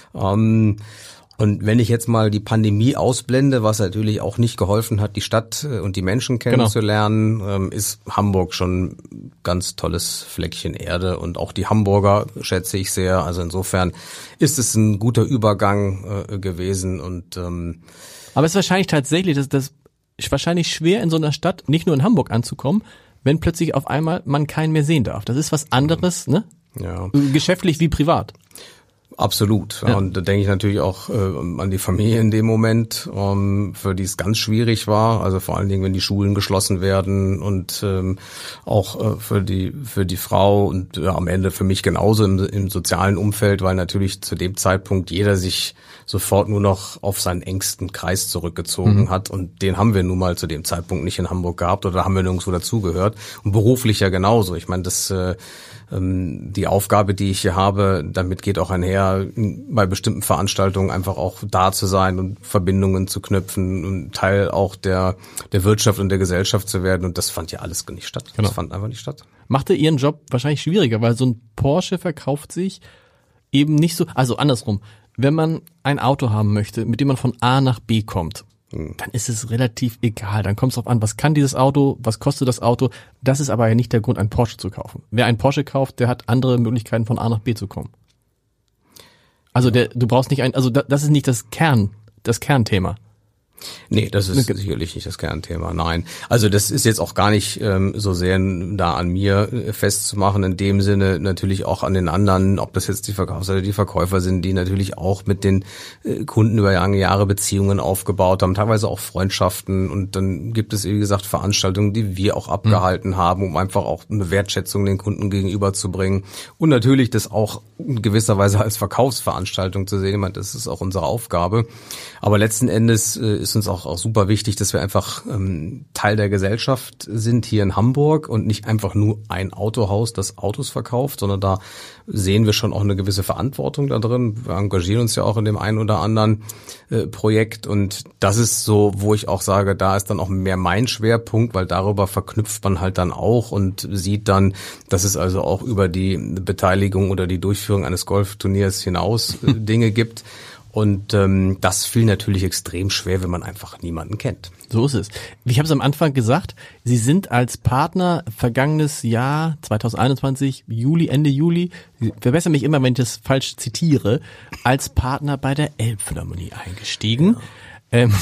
Ähm, und wenn ich jetzt mal die Pandemie ausblende, was natürlich auch nicht geholfen hat, die Stadt und die Menschen kennenzulernen, genau. ähm, ist Hamburg schon ein ganz tolles Fleckchen Erde und auch die Hamburger schätze ich sehr. Also insofern ist es ein guter Übergang äh, gewesen und ähm, aber es ist wahrscheinlich tatsächlich, dass das ist wahrscheinlich schwer in so einer Stadt, nicht nur in Hamburg anzukommen, wenn plötzlich auf einmal man keinen mehr sehen darf. Das ist was anderes, ne? Ja. Geschäftlich wie privat. Absolut. Ja. Und da denke ich natürlich auch äh, an die Familie in dem Moment, ähm, für die es ganz schwierig war. Also vor allen Dingen, wenn die Schulen geschlossen werden und ähm, auch äh, für die für die Frau und ja, am Ende für mich genauso im, im sozialen Umfeld, weil natürlich zu dem Zeitpunkt jeder sich sofort nur noch auf seinen engsten Kreis zurückgezogen mhm. hat. Und den haben wir nun mal zu dem Zeitpunkt nicht in Hamburg gehabt oder haben wir nirgendwo dazugehört. Und beruflich ja genauso. Ich meine, das äh, die Aufgabe, die ich hier habe, damit geht auch einher, bei bestimmten Veranstaltungen einfach auch da zu sein und Verbindungen zu knüpfen und Teil auch der der Wirtschaft und der Gesellschaft zu werden. Und das fand ja alles nicht statt. Genau. Das fand einfach nicht statt. Machte Ihren Job wahrscheinlich schwieriger, weil so ein Porsche verkauft sich eben nicht so, also andersrum, wenn man ein Auto haben möchte, mit dem man von A nach B kommt, dann ist es relativ egal. Dann kommt es drauf an, was kann dieses Auto, was kostet das Auto. Das ist aber ja nicht der Grund, einen Porsche zu kaufen. Wer einen Porsche kauft, der hat andere Möglichkeiten, von A nach B zu kommen. Also der, du brauchst nicht ein, also das ist nicht das Kern, das Kernthema. Nee, das ist sicherlich nicht das Kernthema, nein. Also das ist jetzt auch gar nicht ähm, so sehr da an mir äh, festzumachen, in dem Sinne natürlich auch an den anderen, ob das jetzt die Verkaufs- oder die Verkäufer sind, die natürlich auch mit den äh, Kunden über lange Jahre Beziehungen aufgebaut haben, teilweise auch Freundschaften und dann gibt es, wie gesagt, Veranstaltungen, die wir auch abgehalten mhm. haben, um einfach auch eine Wertschätzung den Kunden gegenüberzubringen und natürlich das auch in gewisser Weise als Verkaufsveranstaltung zu sehen. Ich meine, das ist auch unsere Aufgabe, aber letzten Endes äh, ist uns auch, auch super wichtig, dass wir einfach ähm, Teil der Gesellschaft sind hier in Hamburg und nicht einfach nur ein Autohaus, das Autos verkauft, sondern da sehen wir schon auch eine gewisse Verantwortung da drin. Wir engagieren uns ja auch in dem einen oder anderen äh, Projekt und das ist so, wo ich auch sage, da ist dann auch mehr mein Schwerpunkt, weil darüber verknüpft man halt dann auch und sieht dann, dass es also auch über die Beteiligung oder die Durchführung eines Golfturniers hinaus äh, Dinge gibt. Und ähm, das fiel natürlich extrem schwer, wenn man einfach niemanden kennt. So ist es. Ich habe es am Anfang gesagt, Sie sind als Partner vergangenes Jahr, zwanzig einundzwanzig, Juli, Ende Juli, ich verbessere mich immer, wenn ich das falsch zitiere, als Partner bei der Elbphilharmonie eingestiegen. Ja. Ähm,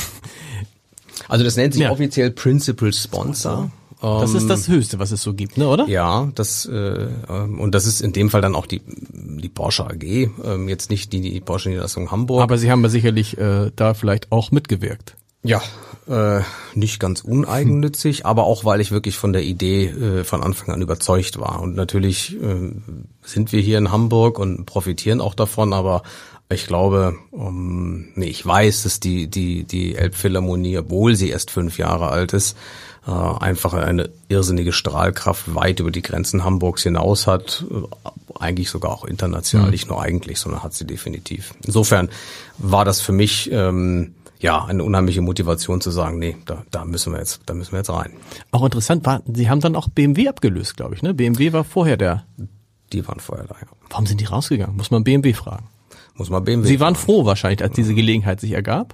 also das nennt sich ja. offiziell Principal Sponsor. Das ist das Höchste, was es so gibt, ne, oder? Ja, das äh, und das ist in dem Fall dann auch die die Porsche A G, äh, jetzt nicht die, die Porsche Niederlassung Hamburg. Aber Sie haben ja sicherlich äh, da vielleicht auch mitgewirkt. Ja, äh, nicht ganz uneigennützig, hm. aber auch, weil ich wirklich von der Idee äh, von Anfang an überzeugt war. Und natürlich äh, sind wir hier in Hamburg und profitieren auch davon, aber ich glaube, um, nee, ich weiß, dass die die die Elbphilharmonie, obwohl sie erst fünf Jahre alt ist, äh, einfach eine irrsinnige Strahlkraft weit über die Grenzen Hamburgs hinaus hat, äh, eigentlich sogar auch international, mhm. nicht nur eigentlich, sondern hat sie definitiv. Insofern war das für mich ähm, ja eine unheimliche Motivation zu sagen, nee, da, da müssen wir jetzt, da müssen wir jetzt rein. Auch interessant war, Sie haben dann auch B M W abgelöst, glaube ich, ne? B M W war vorher der. Die waren vorher da, ja. Warum sind die rausgegangen? Muss man B M W fragen. Muss man B M W Sie waren fragen. froh wahrscheinlich, als diese Gelegenheit sich ergab.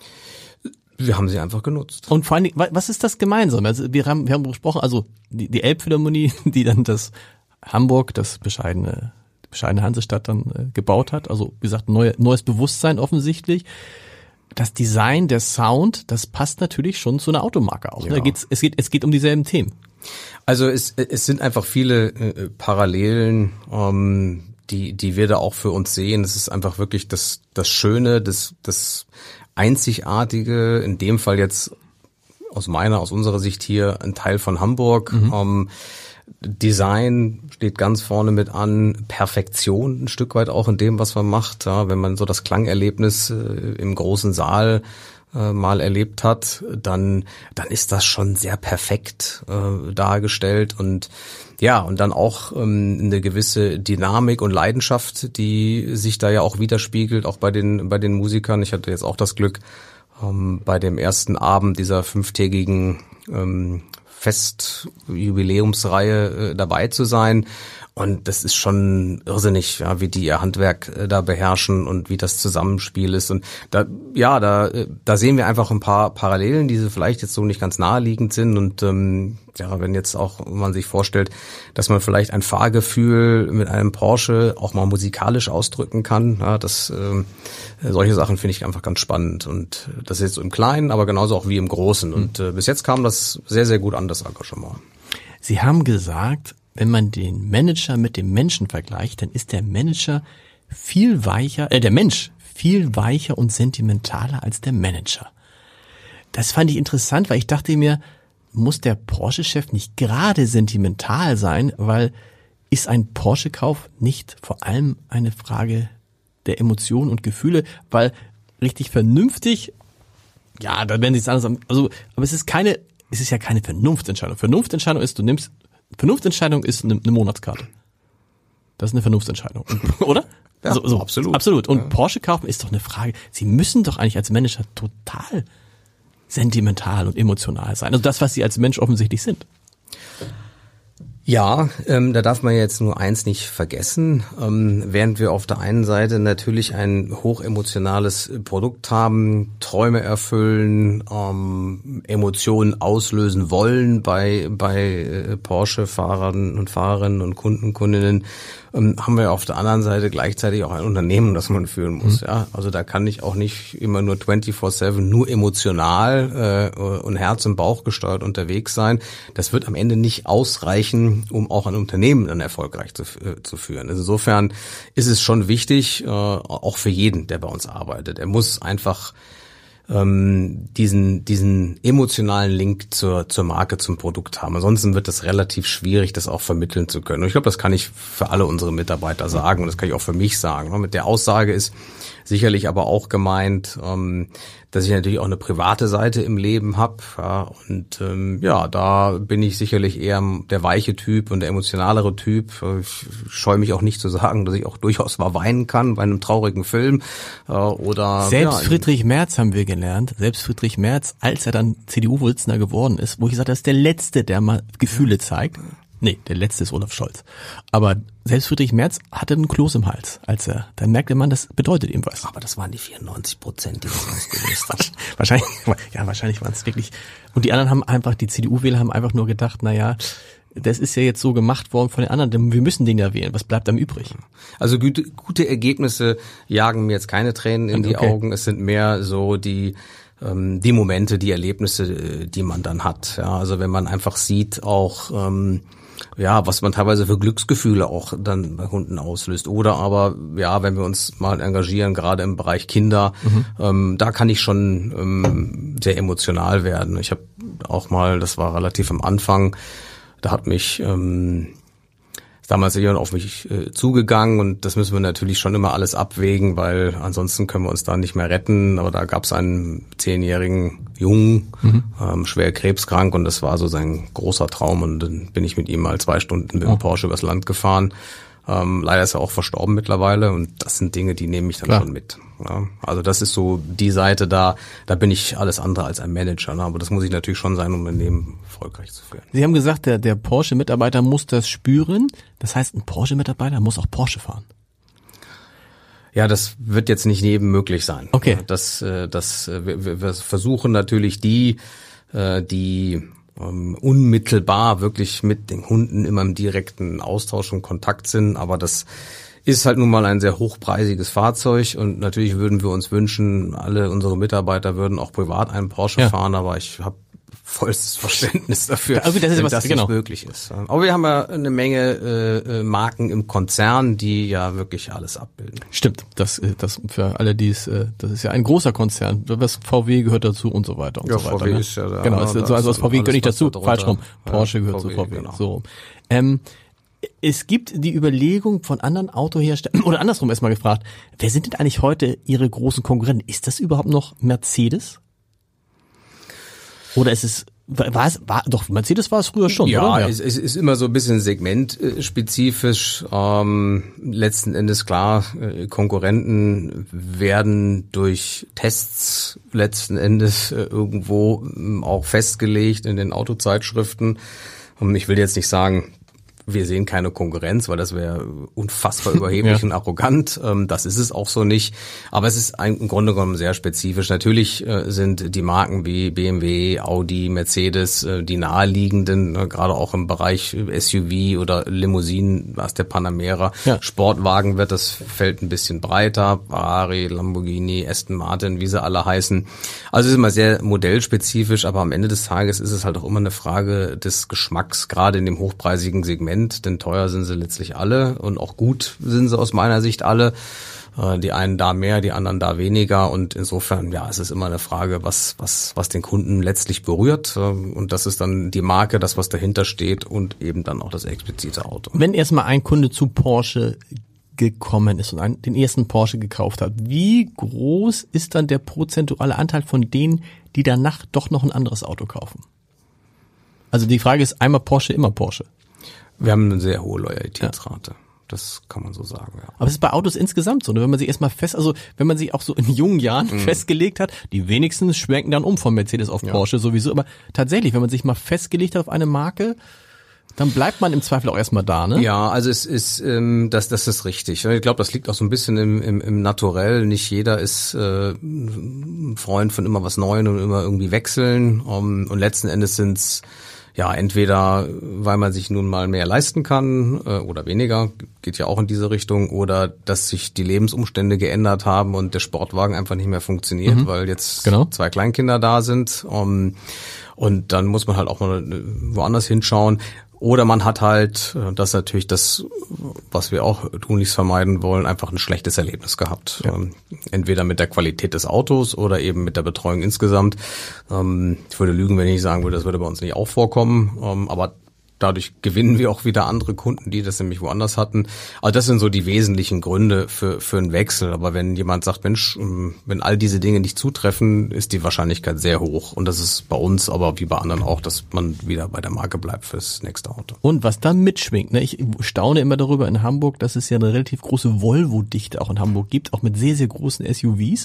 Wir haben sie einfach genutzt. Und vor allen Dingen, was ist das Gemeinsame? Also wir haben, wir haben gesprochen, also die, die Elbphilharmonie, die dann das Hamburg, das bescheidene, bescheidene Hansestadt dann äh, gebaut hat. Also wie gesagt, neue, neues Bewusstsein offensichtlich. Das Design, der Sound, das passt natürlich schon zu einer Automarke auch. Ja. Da geht's, es geht, es geht um dieselben Themen. Also es, es sind einfach viele äh, Parallelen, ähm, die, die wir da auch für uns sehen. Es ist einfach wirklich das, das Schöne, das, das Einzigartige, in dem Fall jetzt aus meiner, aus unserer Sicht hier ein Teil von Hamburg. Mhm. Ähm, Design steht ganz vorne mit an, Perfektion ein Stück weit auch in dem, was man macht. Ja, wenn man so das Klangerlebnis äh, im großen Saal äh, mal erlebt hat, dann dann ist das schon sehr perfekt äh, dargestellt und ja, und dann auch ähm, eine gewisse Dynamik und Leidenschaft, die sich da ja auch widerspiegelt, auch bei den bei den Musikern. Ich hatte jetzt auch das Glück, ähm, bei dem ersten Abend dieser fünftägigen ähm, Festjubiläumsreihe äh, dabei zu sein. Und das ist schon irrsinnig, ja, wie die ihr Handwerk äh, da beherrschen und wie das Zusammenspiel ist. Und da, ja, da, äh, da sehen wir einfach ein paar Parallelen, die vielleicht jetzt so nicht ganz naheliegend sind. Und ähm, ja, wenn jetzt auch man sich vorstellt, dass man vielleicht ein Fahrgefühl mit einem Porsche auch mal musikalisch ausdrücken kann, ja, das äh, solche Sachen finde ich einfach ganz spannend. Und das ist jetzt so im Kleinen, aber genauso auch wie im Großen. Und äh, bis jetzt kam das sehr, sehr gut an, das Engagement. Sie haben gesagt, wenn man den Manager mit dem Menschen vergleicht, dann ist der Manager viel weicher, äh, der Mensch viel weicher und sentimentaler als der Manager. Das fand ich interessant, weil ich dachte mir, muss der Porsche-Chef nicht gerade sentimental sein, weil ist ein Porsche-Kauf nicht vor allem eine Frage der Emotionen und Gefühle, weil richtig vernünftig, ja, da werden sie es anders, also, aber es ist keine, es ist ja keine Vernunftentscheidung. Vernunftentscheidung ist, du nimmst, Vernunftentscheidung ist eine, eine Monatskarte. Das ist eine Vernunftentscheidung, oder? Ja, so, so, absolut. Absolut. Und ja. Porsche kaufen ist doch eine Frage. Sie müssen doch eigentlich als Manager total sentimental und emotional sein. Also das, was Sie als Mensch offensichtlich sind. Ja, ähm, da darf man jetzt nur eins nicht vergessen. Ähm, während wir auf der einen Seite natürlich ein hochemotionales Produkt haben, Träume erfüllen, ähm, Emotionen auslösen wollen bei bei äh, Porsche-Fahrern und Fahrerinnen und Kunden, Kundinnen, ähm, haben wir auf der anderen Seite gleichzeitig auch ein Unternehmen, das man führen muss. Mhm. Ja, also da kann ich auch nicht immer nur vierundzwanzig sieben nur emotional äh, und Herz und Bauch gesteuert unterwegs sein. Das wird am Ende nicht ausreichen, um auch ein Unternehmen dann erfolgreich zu, äh, zu führen. Also insofern ist es schon wichtig, äh, auch für jeden, der bei uns arbeitet. Er muss einfach ähm, diesen diesen emotionalen Link zur zur Marke, zum Produkt haben. Ansonsten wird es relativ schwierig, das auch vermitteln zu können. Und ich glaube, das kann ich für alle unsere Mitarbeiter sagen und das kann ich auch für mich sagen. Mit der Aussage ist sicherlich aber auch gemeint, ähm, dass ich natürlich auch eine private Seite im Leben habe. Ja, und ähm, ja, da bin ich sicherlich eher der weiche Typ und der emotionalere Typ. Ich scheue mich auch nicht zu sagen, dass ich auch durchaus mal weinen kann bei einem traurigen Film. Äh, oder Selbst ja, Friedrich Merz haben wir gelernt. Selbst Friedrich Merz, als er dann C D U-Vorsitzender geworden ist, wo ich gesagt habe, das ist der Letzte, der mal Gefühle zeigt. Nee, der Letzte ist Olaf Scholz. Aber selbst Friedrich Merz hatte einen Kloß im Hals, als er, dann merkte man, das bedeutet ihm was. Aber das waren die vierundneunzig Prozent, die das ausgelöst hat. Wahrscheinlich, ja, wahrscheinlich waren es wirklich. Und die anderen haben einfach, die C D U-Wähler haben einfach nur gedacht, na ja, das ist ja jetzt so gemacht worden von den anderen, wir müssen den ja wählen. Was bleibt dann übrig? Also gute, gute Ergebnisse jagen mir jetzt keine Tränen in die okay. Augen. Es sind mehr so die, ähm, die Momente, die Erlebnisse, die man dann hat. Ja, also wenn man einfach sieht, auch, ähm, ja, was man teilweise für Glücksgefühle auch dann bei Hunden auslöst. Oder aber, ja, wenn wir uns mal engagieren, gerade im Bereich Kinder, mhm. ähm, da kann ich schon ähm, sehr emotional werden. Ich habe auch mal, das war relativ am Anfang, da hat mich ähm, damals jemand auf mich äh, zugegangen und das müssen wir natürlich schon immer alles abwägen, weil ansonsten können wir uns da nicht mehr retten. Aber da gab es einen zehnjährigen Jungen, mhm. ähm, schwer krebskrank und das war so sein großer Traum und dann bin ich mit ihm mal zwei Stunden mit dem oh. Porsche übers Land gefahren. Ähm, leider ist er auch verstorben mittlerweile und das sind Dinge, die nehme ich dann Klar. schon mit. Ja, also das ist so die Seite da, da bin ich alles andere als ein Manager, ne? Aber das muss ich natürlich schon sein, um ein Unternehmen erfolgreich zu führen. Sie haben gesagt, der, der Porsche-Mitarbeiter muss das spüren. Das heißt, ein Porsche-Mitarbeiter muss auch Porsche fahren. Ja, das wird jetzt nicht jedem möglich sein. Okay. Das, das, wir, wir versuchen natürlich die, die um, unmittelbar wirklich mit den Hunden immer im direkten Austausch und Kontakt sind, aber das ist halt nun mal ein sehr hochpreisiges Fahrzeug und natürlich würden wir uns wünschen, alle unsere Mitarbeiter würden auch privat einen Porsche ja. fahren, aber ich habe vollstes Verständnis dafür, also das ist dass was, das genau. nicht möglich ist. Aber wir haben ja eine Menge äh, Marken im Konzern, die ja wirklich alles abbilden. Stimmt, das das für alle, die es, das ist ja ein großer Konzern. Das V W gehört dazu und so weiter und ja, so weiter. V W ne? ist ja da. Genau, ist, so, also das V W gehört nicht dazu, falsch rum. Porsche ja, gehört V W, zu V W. Genau. So. Ähm, es gibt die Überlegung von anderen Autoherstellern, oder andersrum erstmal gefragt, wer sind denn eigentlich heute Ihre großen Konkurrenten? Ist das überhaupt noch Mercedes? Oder ist es, war es, war, doch, Mercedes war es früher schon, ja, oder? Ja, es, es ist immer so ein bisschen segmentspezifisch. Ähm, letzten Endes klar, äh, Konkurrenten werden durch Tests letzten Endes äh, irgendwo äh, auch festgelegt in den Autozeitschriften. Und ich will jetzt nicht sagen, wir sehen keine Konkurrenz, weil das wäre unfassbar überheblich ja. und arrogant. Das ist es auch so nicht. Aber es ist im Grunde genommen sehr spezifisch. Natürlich sind die Marken wie B M W, Audi, Mercedes die naheliegenden, gerade auch im Bereich S U V oder Limousinen, was der Panamera. Ja. Sportwagen wird das Feld ein bisschen breiter. Ferrari, Lamborghini, Aston Martin, wie sie alle heißen. Also es ist immer sehr modellspezifisch, aber am Ende des Tages ist es halt auch immer eine Frage des Geschmacks, gerade in dem hochpreisigen Segment. Argument, denn teuer sind sie letztlich alle und auch gut sind sie aus meiner Sicht alle. Die einen da mehr, die anderen da weniger und insofern, ja, es ist immer eine Frage, was was was den Kunden letztlich berührt und das ist dann die Marke, das was dahinter steht und eben dann auch das explizite Auto. Wenn erstmal ein Kunde zu Porsche gekommen ist und einen, den ersten Porsche gekauft hat, wie groß ist dann der prozentuale Anteil von denen, die danach doch noch ein anderes Auto kaufen? Also die Frage ist, einmal Porsche, immer Porsche. Wir haben eine sehr hohe Loyalitätsrate. Ja. Das kann man so sagen, ja. Aber es ist bei Autos insgesamt so, ne? Wenn man sich erstmal fest, also wenn man sich auch so in jungen Jahren mhm. festgelegt hat, die wenigsten schwenken dann um von Mercedes auf ja. Porsche sowieso, aber tatsächlich, wenn man sich mal festgelegt hat auf eine Marke, dann bleibt man im Zweifel auch erstmal da, ne? Ja, also es ist, ähm, das, das ist richtig. Ich glaube, das liegt auch so ein bisschen im, im, im Naturell. Nicht jeder ist äh, ein Freund von immer was Neuem und immer irgendwie wechseln. Um, und letzten Endes sind's ja, entweder weil man sich nun mal mehr leisten kann äh, oder weniger, geht ja auch in diese Richtung, oder dass sich die Lebensumstände geändert haben und der Sportwagen einfach nicht mehr funktioniert, mhm. weil jetzt genau. zwei Kleinkinder da sind. Um, und dann muss man halt auch mal woanders hinschauen. Oder man hat halt, das ist natürlich das, was wir auch tunlichst vermeiden wollen, einfach ein schlechtes Erlebnis gehabt. Ja. Ähm, entweder mit der Qualität des Autos oder eben mit der Betreuung insgesamt. Ähm, ich würde lügen, wenn ich sagen würde, das würde bei uns nicht auch vorkommen. Ähm, aber dadurch gewinnen wir auch wieder andere Kunden, die das nämlich woanders hatten. Also das sind so die wesentlichen Gründe für für einen Wechsel. Aber wenn jemand sagt, Mensch, wenn all diese Dinge nicht zutreffen, ist die Wahrscheinlichkeit sehr hoch. Und das ist bei uns, aber wie bei anderen auch, dass man wieder bei der Marke bleibt fürs nächste Auto. Und was da mitschwingt, ne? Ich staune immer darüber in Hamburg, dass es ja eine relativ große Volvo-Dichte auch in Hamburg gibt, auch mit sehr, sehr großen S U Vs.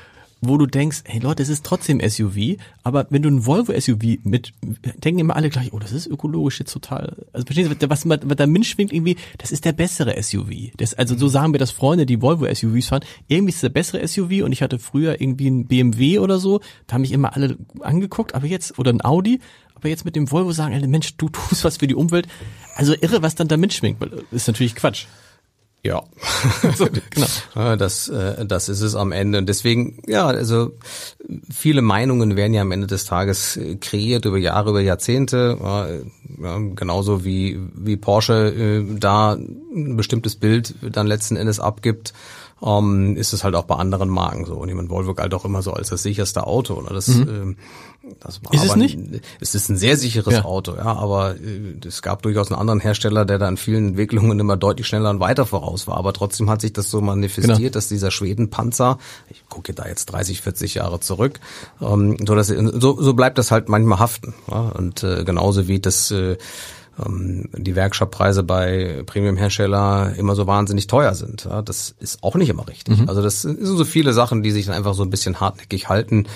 Wo du denkst, hey Leute, es ist trotzdem S U V, aber wenn du ein Volvo S U V mit, denken immer alle gleich, oh, das ist ökologisch jetzt total, also verstehst du, was, was da mitschwingt irgendwie, das ist der bessere S U V. Das, also so sagen wir das Freunde, die Volvo S U Vs fahren, irgendwie ist es der bessere S U V und ich hatte früher irgendwie ein B M W oder so, da haben mich immer alle angeguckt, aber jetzt, oder ein Audi, aber jetzt mit dem Volvo sagen, ey, Mensch, du tust was für die Umwelt, also irre, was dann da mitschwingt, ist natürlich Quatsch. Ja, so, genau. Das, das ist es am Ende. Und deswegen, ja, also viele Meinungen werden ja am Ende des Tages kreiert über Jahre, über Jahrzehnte. Ja, genauso wie wie Porsche da ein bestimmtes Bild dann letzten Endes abgibt, ähm, ist es halt auch bei anderen Marken so. Und jemand Volvo galt auch immer so als das sicherste Auto. Oder das, mhm. äh, das war ist aber, es nicht? Es ist ein sehr sicheres ja. Auto, ja. Aber äh, es gab durchaus einen anderen Hersteller, der da in vielen Entwicklungen immer deutlich schneller und weiter voraus war. Aber trotzdem hat sich das so manifestiert, genau. dass dieser Schwedenpanzer, ich gucke da jetzt dreißig, vierzig Jahre zurück, ähm, so, dass, so, so bleibt das halt manchmal haften. Ja? Und äh, genauso wie das äh, die Werkstattpreise bei Premium-Hersteller immer so wahnsinnig teuer sind. Ja, das ist auch nicht immer richtig. Mhm. Also das sind so viele Sachen, die sich dann einfach so ein bisschen hartnäckig halten,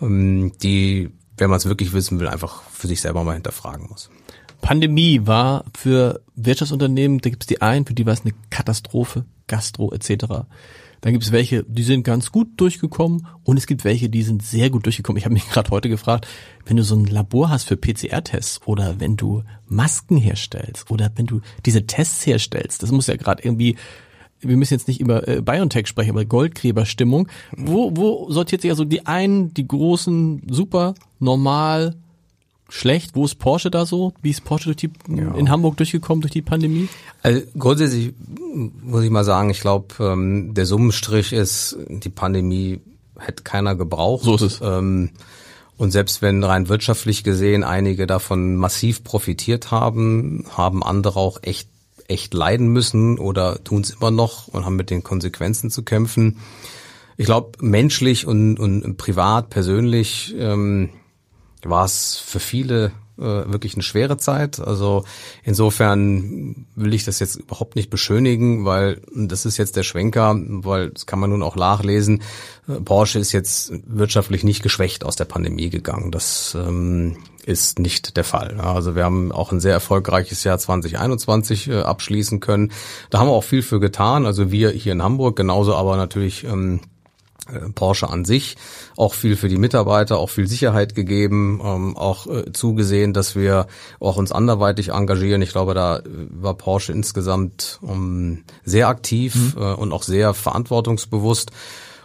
die, wenn man es wirklich wissen will, einfach für sich selber mal hinterfragen muss. Pandemie war für Wirtschaftsunternehmen, da gibt es die einen, für die war es eine Katastrophe, Gastro et cetera. Dann gibt es welche, die sind ganz gut durchgekommen und es gibt welche, die sind sehr gut durchgekommen. Ich habe mich gerade heute gefragt, wenn du so ein Labor hast für P C R-Tests oder wenn du Masken herstellst oder wenn du diese Tests herstellst, das muss ja gerade irgendwie, wir müssen jetzt nicht über äh, BioNTech sprechen, aber Goldgräberstimmung. Wo, wo sortiert sich also die einen, die großen, super, normal, schlecht? Wo ist Porsche da so? Wie ist Porsche durch die, ja. in Hamburg durchgekommen durch die Pandemie? Also grundsätzlich muss ich mal sagen, ich glaube, ähm, der Summenstrich ist, die Pandemie hätte keiner gebraucht. So ist es. Ähm, und selbst wenn rein wirtschaftlich gesehen einige davon massiv profitiert haben, haben andere auch echt echt leiden müssen oder tun es immer noch und haben mit den Konsequenzen zu kämpfen. Ich glaube, menschlich und, und privat, persönlich ähm, war es für viele äh, wirklich eine schwere Zeit. Also insofern will ich das jetzt überhaupt nicht beschönigen, weil das ist jetzt der Schwenker, weil das kann man nun auch nachlesen. Äh, Porsche ist jetzt wirtschaftlich nicht geschwächt aus der Pandemie gegangen. Das ähm, ist nicht der Fall. Also wir haben auch ein sehr erfolgreiches Jahr zwanzig einundzwanzig äh, abschließen können. Da haben wir auch viel für getan. Also wir hier in Hamburg, genauso aber natürlich ähm, Porsche an sich, auch viel für die Mitarbeiter, auch viel Sicherheit gegeben, ähm, auch äh, zugesehen, dass wir auch uns anderweitig engagieren. Ich glaube, da war Porsche insgesamt ähm, sehr aktiv mhm. äh, und auch sehr verantwortungsbewusst.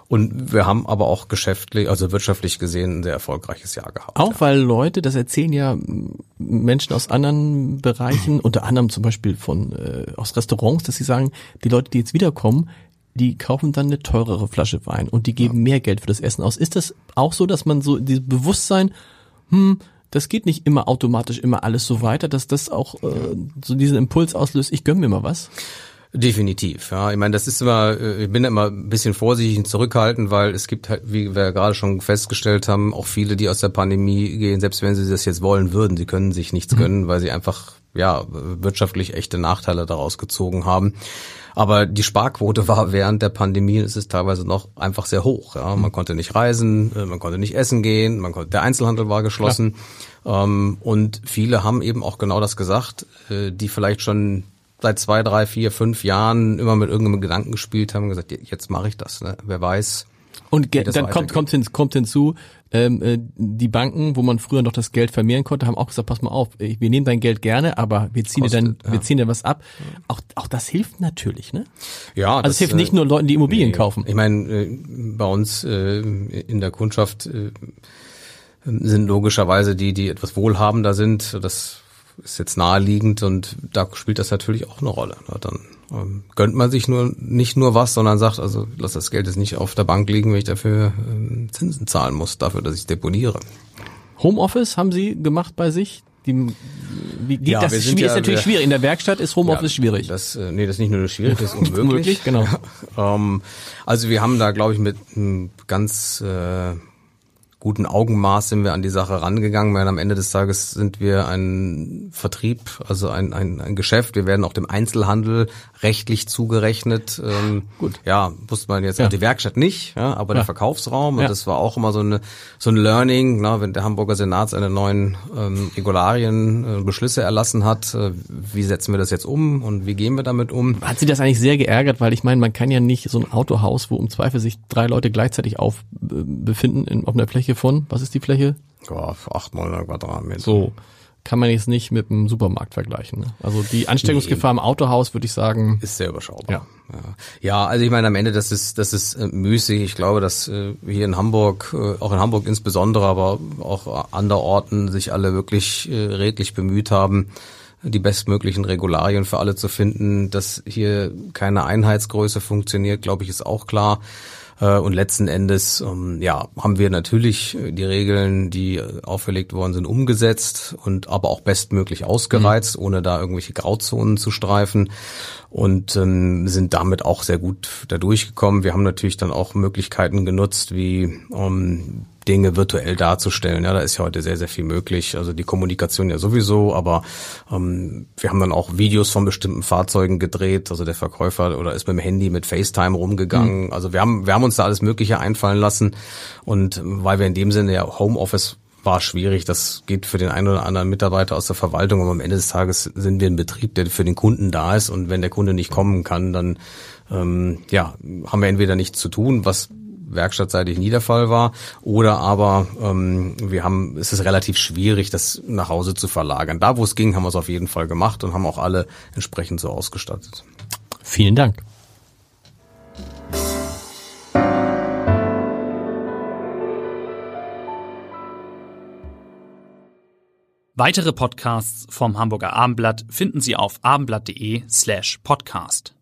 Und wir haben aber auch geschäftlich, also wirtschaftlich gesehen, ein sehr erfolgreiches Jahr gehabt. Auch ja. weil Leute, das erzählen ja Menschen aus anderen Bereichen, unter anderem zum Beispiel von äh, aus Restaurants, dass sie sagen, die Leute, die jetzt wiederkommen, die kaufen dann eine teurere Flasche Wein und die geben ja. mehr Geld für das Essen aus. Ist das auch so, dass man so dieses Bewusstsein, hm, das geht nicht immer automatisch immer alles so weiter, dass das auch äh, so diesen Impuls auslöst, ich gönn mir mal was? Definitiv, ja. Ich meine, das ist immer, ich bin immer ein bisschen vorsichtig und zurückhaltend, weil es gibt halt, wie wir gerade schon festgestellt haben, auch viele, die aus der Pandemie gehen, selbst wenn sie das jetzt wollen würden, sie können sich nichts mhm. gönnen, weil sie einfach, ja, wirtschaftlich echte Nachteile daraus gezogen haben. Aber die Sparquote war während der Pandemie, es ist teilweise noch einfach sehr hoch. Ja. Man konnte nicht reisen, man konnte nicht essen gehen, man konnte, der Einzelhandel war geschlossen. Ähm, und viele haben eben auch genau das gesagt, die vielleicht schon seit zwei, drei, vier, fünf Jahren immer mit irgendeinem Gedanken gespielt haben und gesagt, jetzt mache ich das. Ne? Wer weiß. Und ge- dann kommt, kommt, hin, kommt hinzu, ähm, äh, die Banken, wo man früher noch das Geld vermehren konnte, haben auch gesagt, pass mal auf, wir nehmen dein Geld gerne, aber wir ziehen Kostet, dir dann, ja. wir ziehen dir was ab. Auch, auch das hilft natürlich, ne? Ja. Also es hilft nicht nur Leuten, die Immobilien nee, kaufen. Ich meine, äh, bei uns äh, in der Kundschaft äh, sind logischerweise die, die etwas wohlhabender sind, das ist jetzt naheliegend und da spielt das natürlich auch eine Rolle. Dann ähm, gönnt man sich nur nicht nur was, sondern sagt, also lass das Geld jetzt nicht auf der Bank liegen, wenn ich dafür ähm, Zinsen zahlen muss, dafür, dass ich deponiere. Homeoffice haben Sie gemacht bei sich? Die, wie, die, ja, das wir ist, sind ist ja, natürlich wir, schwierig. In der Werkstatt ist Homeoffice ja, schwierig. Das, äh, nee, das ist nicht nur schwierig, das ist unmöglich. unmöglich, genau. ähm, also wir haben da, glaube ich, mit einem ganz äh, guten Augenmaß sind wir an die Sache rangegangen, weil am Ende des Tages sind wir ein Vertrieb, also ein, ein, ein Geschäft. Wir werden auch dem Einzelhandel rechtlich zugerechnet. Ähm, Gut. Ja, wusste man jetzt, ja. die Werkstatt nicht, ja, aber ja. der Verkaufsraum. Und ja. das war auch immer so eine so ein Learning, na, wenn der Hamburger Senat seine neuen ähm, Regularien, äh, Beschlüsse erlassen hat, äh, wie setzen wir das jetzt um und wie gehen wir damit um? Hat Sie das eigentlich sehr geärgert, weil ich meine, man kann ja nicht so ein Autohaus, wo im Zweifel sich drei Leute gleichzeitig auf äh, befinden, in, auf einer Fläche von, was ist die Fläche? Ja, achthundert Quadratmeter. So, kann man jetzt nicht mit einem Supermarkt vergleichen. Ne? Also die Ansteckungsgefahr nee. im Autohaus, würde ich sagen, ist sehr überschaubar. Ja, ja. ja also ich meine, am Ende, das ist das ist äh, müßig. Ich glaube, dass äh, hier in Hamburg, äh, auch in Hamburg insbesondere, aber auch anderorten sich alle wirklich äh, redlich bemüht haben, die bestmöglichen Regularien für alle zu finden. Dass hier keine Einheitsgröße funktioniert, glaube ich, ist auch klar. Und letzten Endes, ähm, ja, haben wir natürlich die Regeln, die auferlegt worden sind, umgesetzt und aber auch bestmöglich ausgereizt, mhm. ohne da irgendwelche Grauzonen zu streifen und ähm, sind damit auch sehr gut da durchgekommen. Wir haben natürlich dann auch Möglichkeiten genutzt, wie ähm, Dinge virtuell darzustellen. Ja, da ist ja heute sehr, sehr viel möglich. Also die Kommunikation ja sowieso, aber ähm, wir haben dann auch Videos von bestimmten Fahrzeugen gedreht. Also der Verkäufer oder ist mit dem Handy mit FaceTime rumgegangen. Mhm. Also wir haben, wir haben uns da alles Mögliche einfallen lassen. Und weil wir in dem Sinne ja Homeoffice war schwierig. Das geht für den einen oder anderen Mitarbeiter aus der Verwaltung. Aber am Ende des Tages sind wir ein Betrieb, der für den Kunden da ist. Und wenn der Kunde nicht kommen kann, dann ähm, ja, haben wir entweder nichts zu tun, was werkstattseitig nie der Fall war, oder aber ähm, wir haben, es ist relativ schwierig, das nach Hause zu verlagern. Da, wo es ging, haben wir es auf jeden Fall gemacht und haben auch alle entsprechend so ausgestattet. Vielen Dank. Weitere Podcasts vom Hamburger Abendblatt finden Sie auf abendblatt.de slash podcast.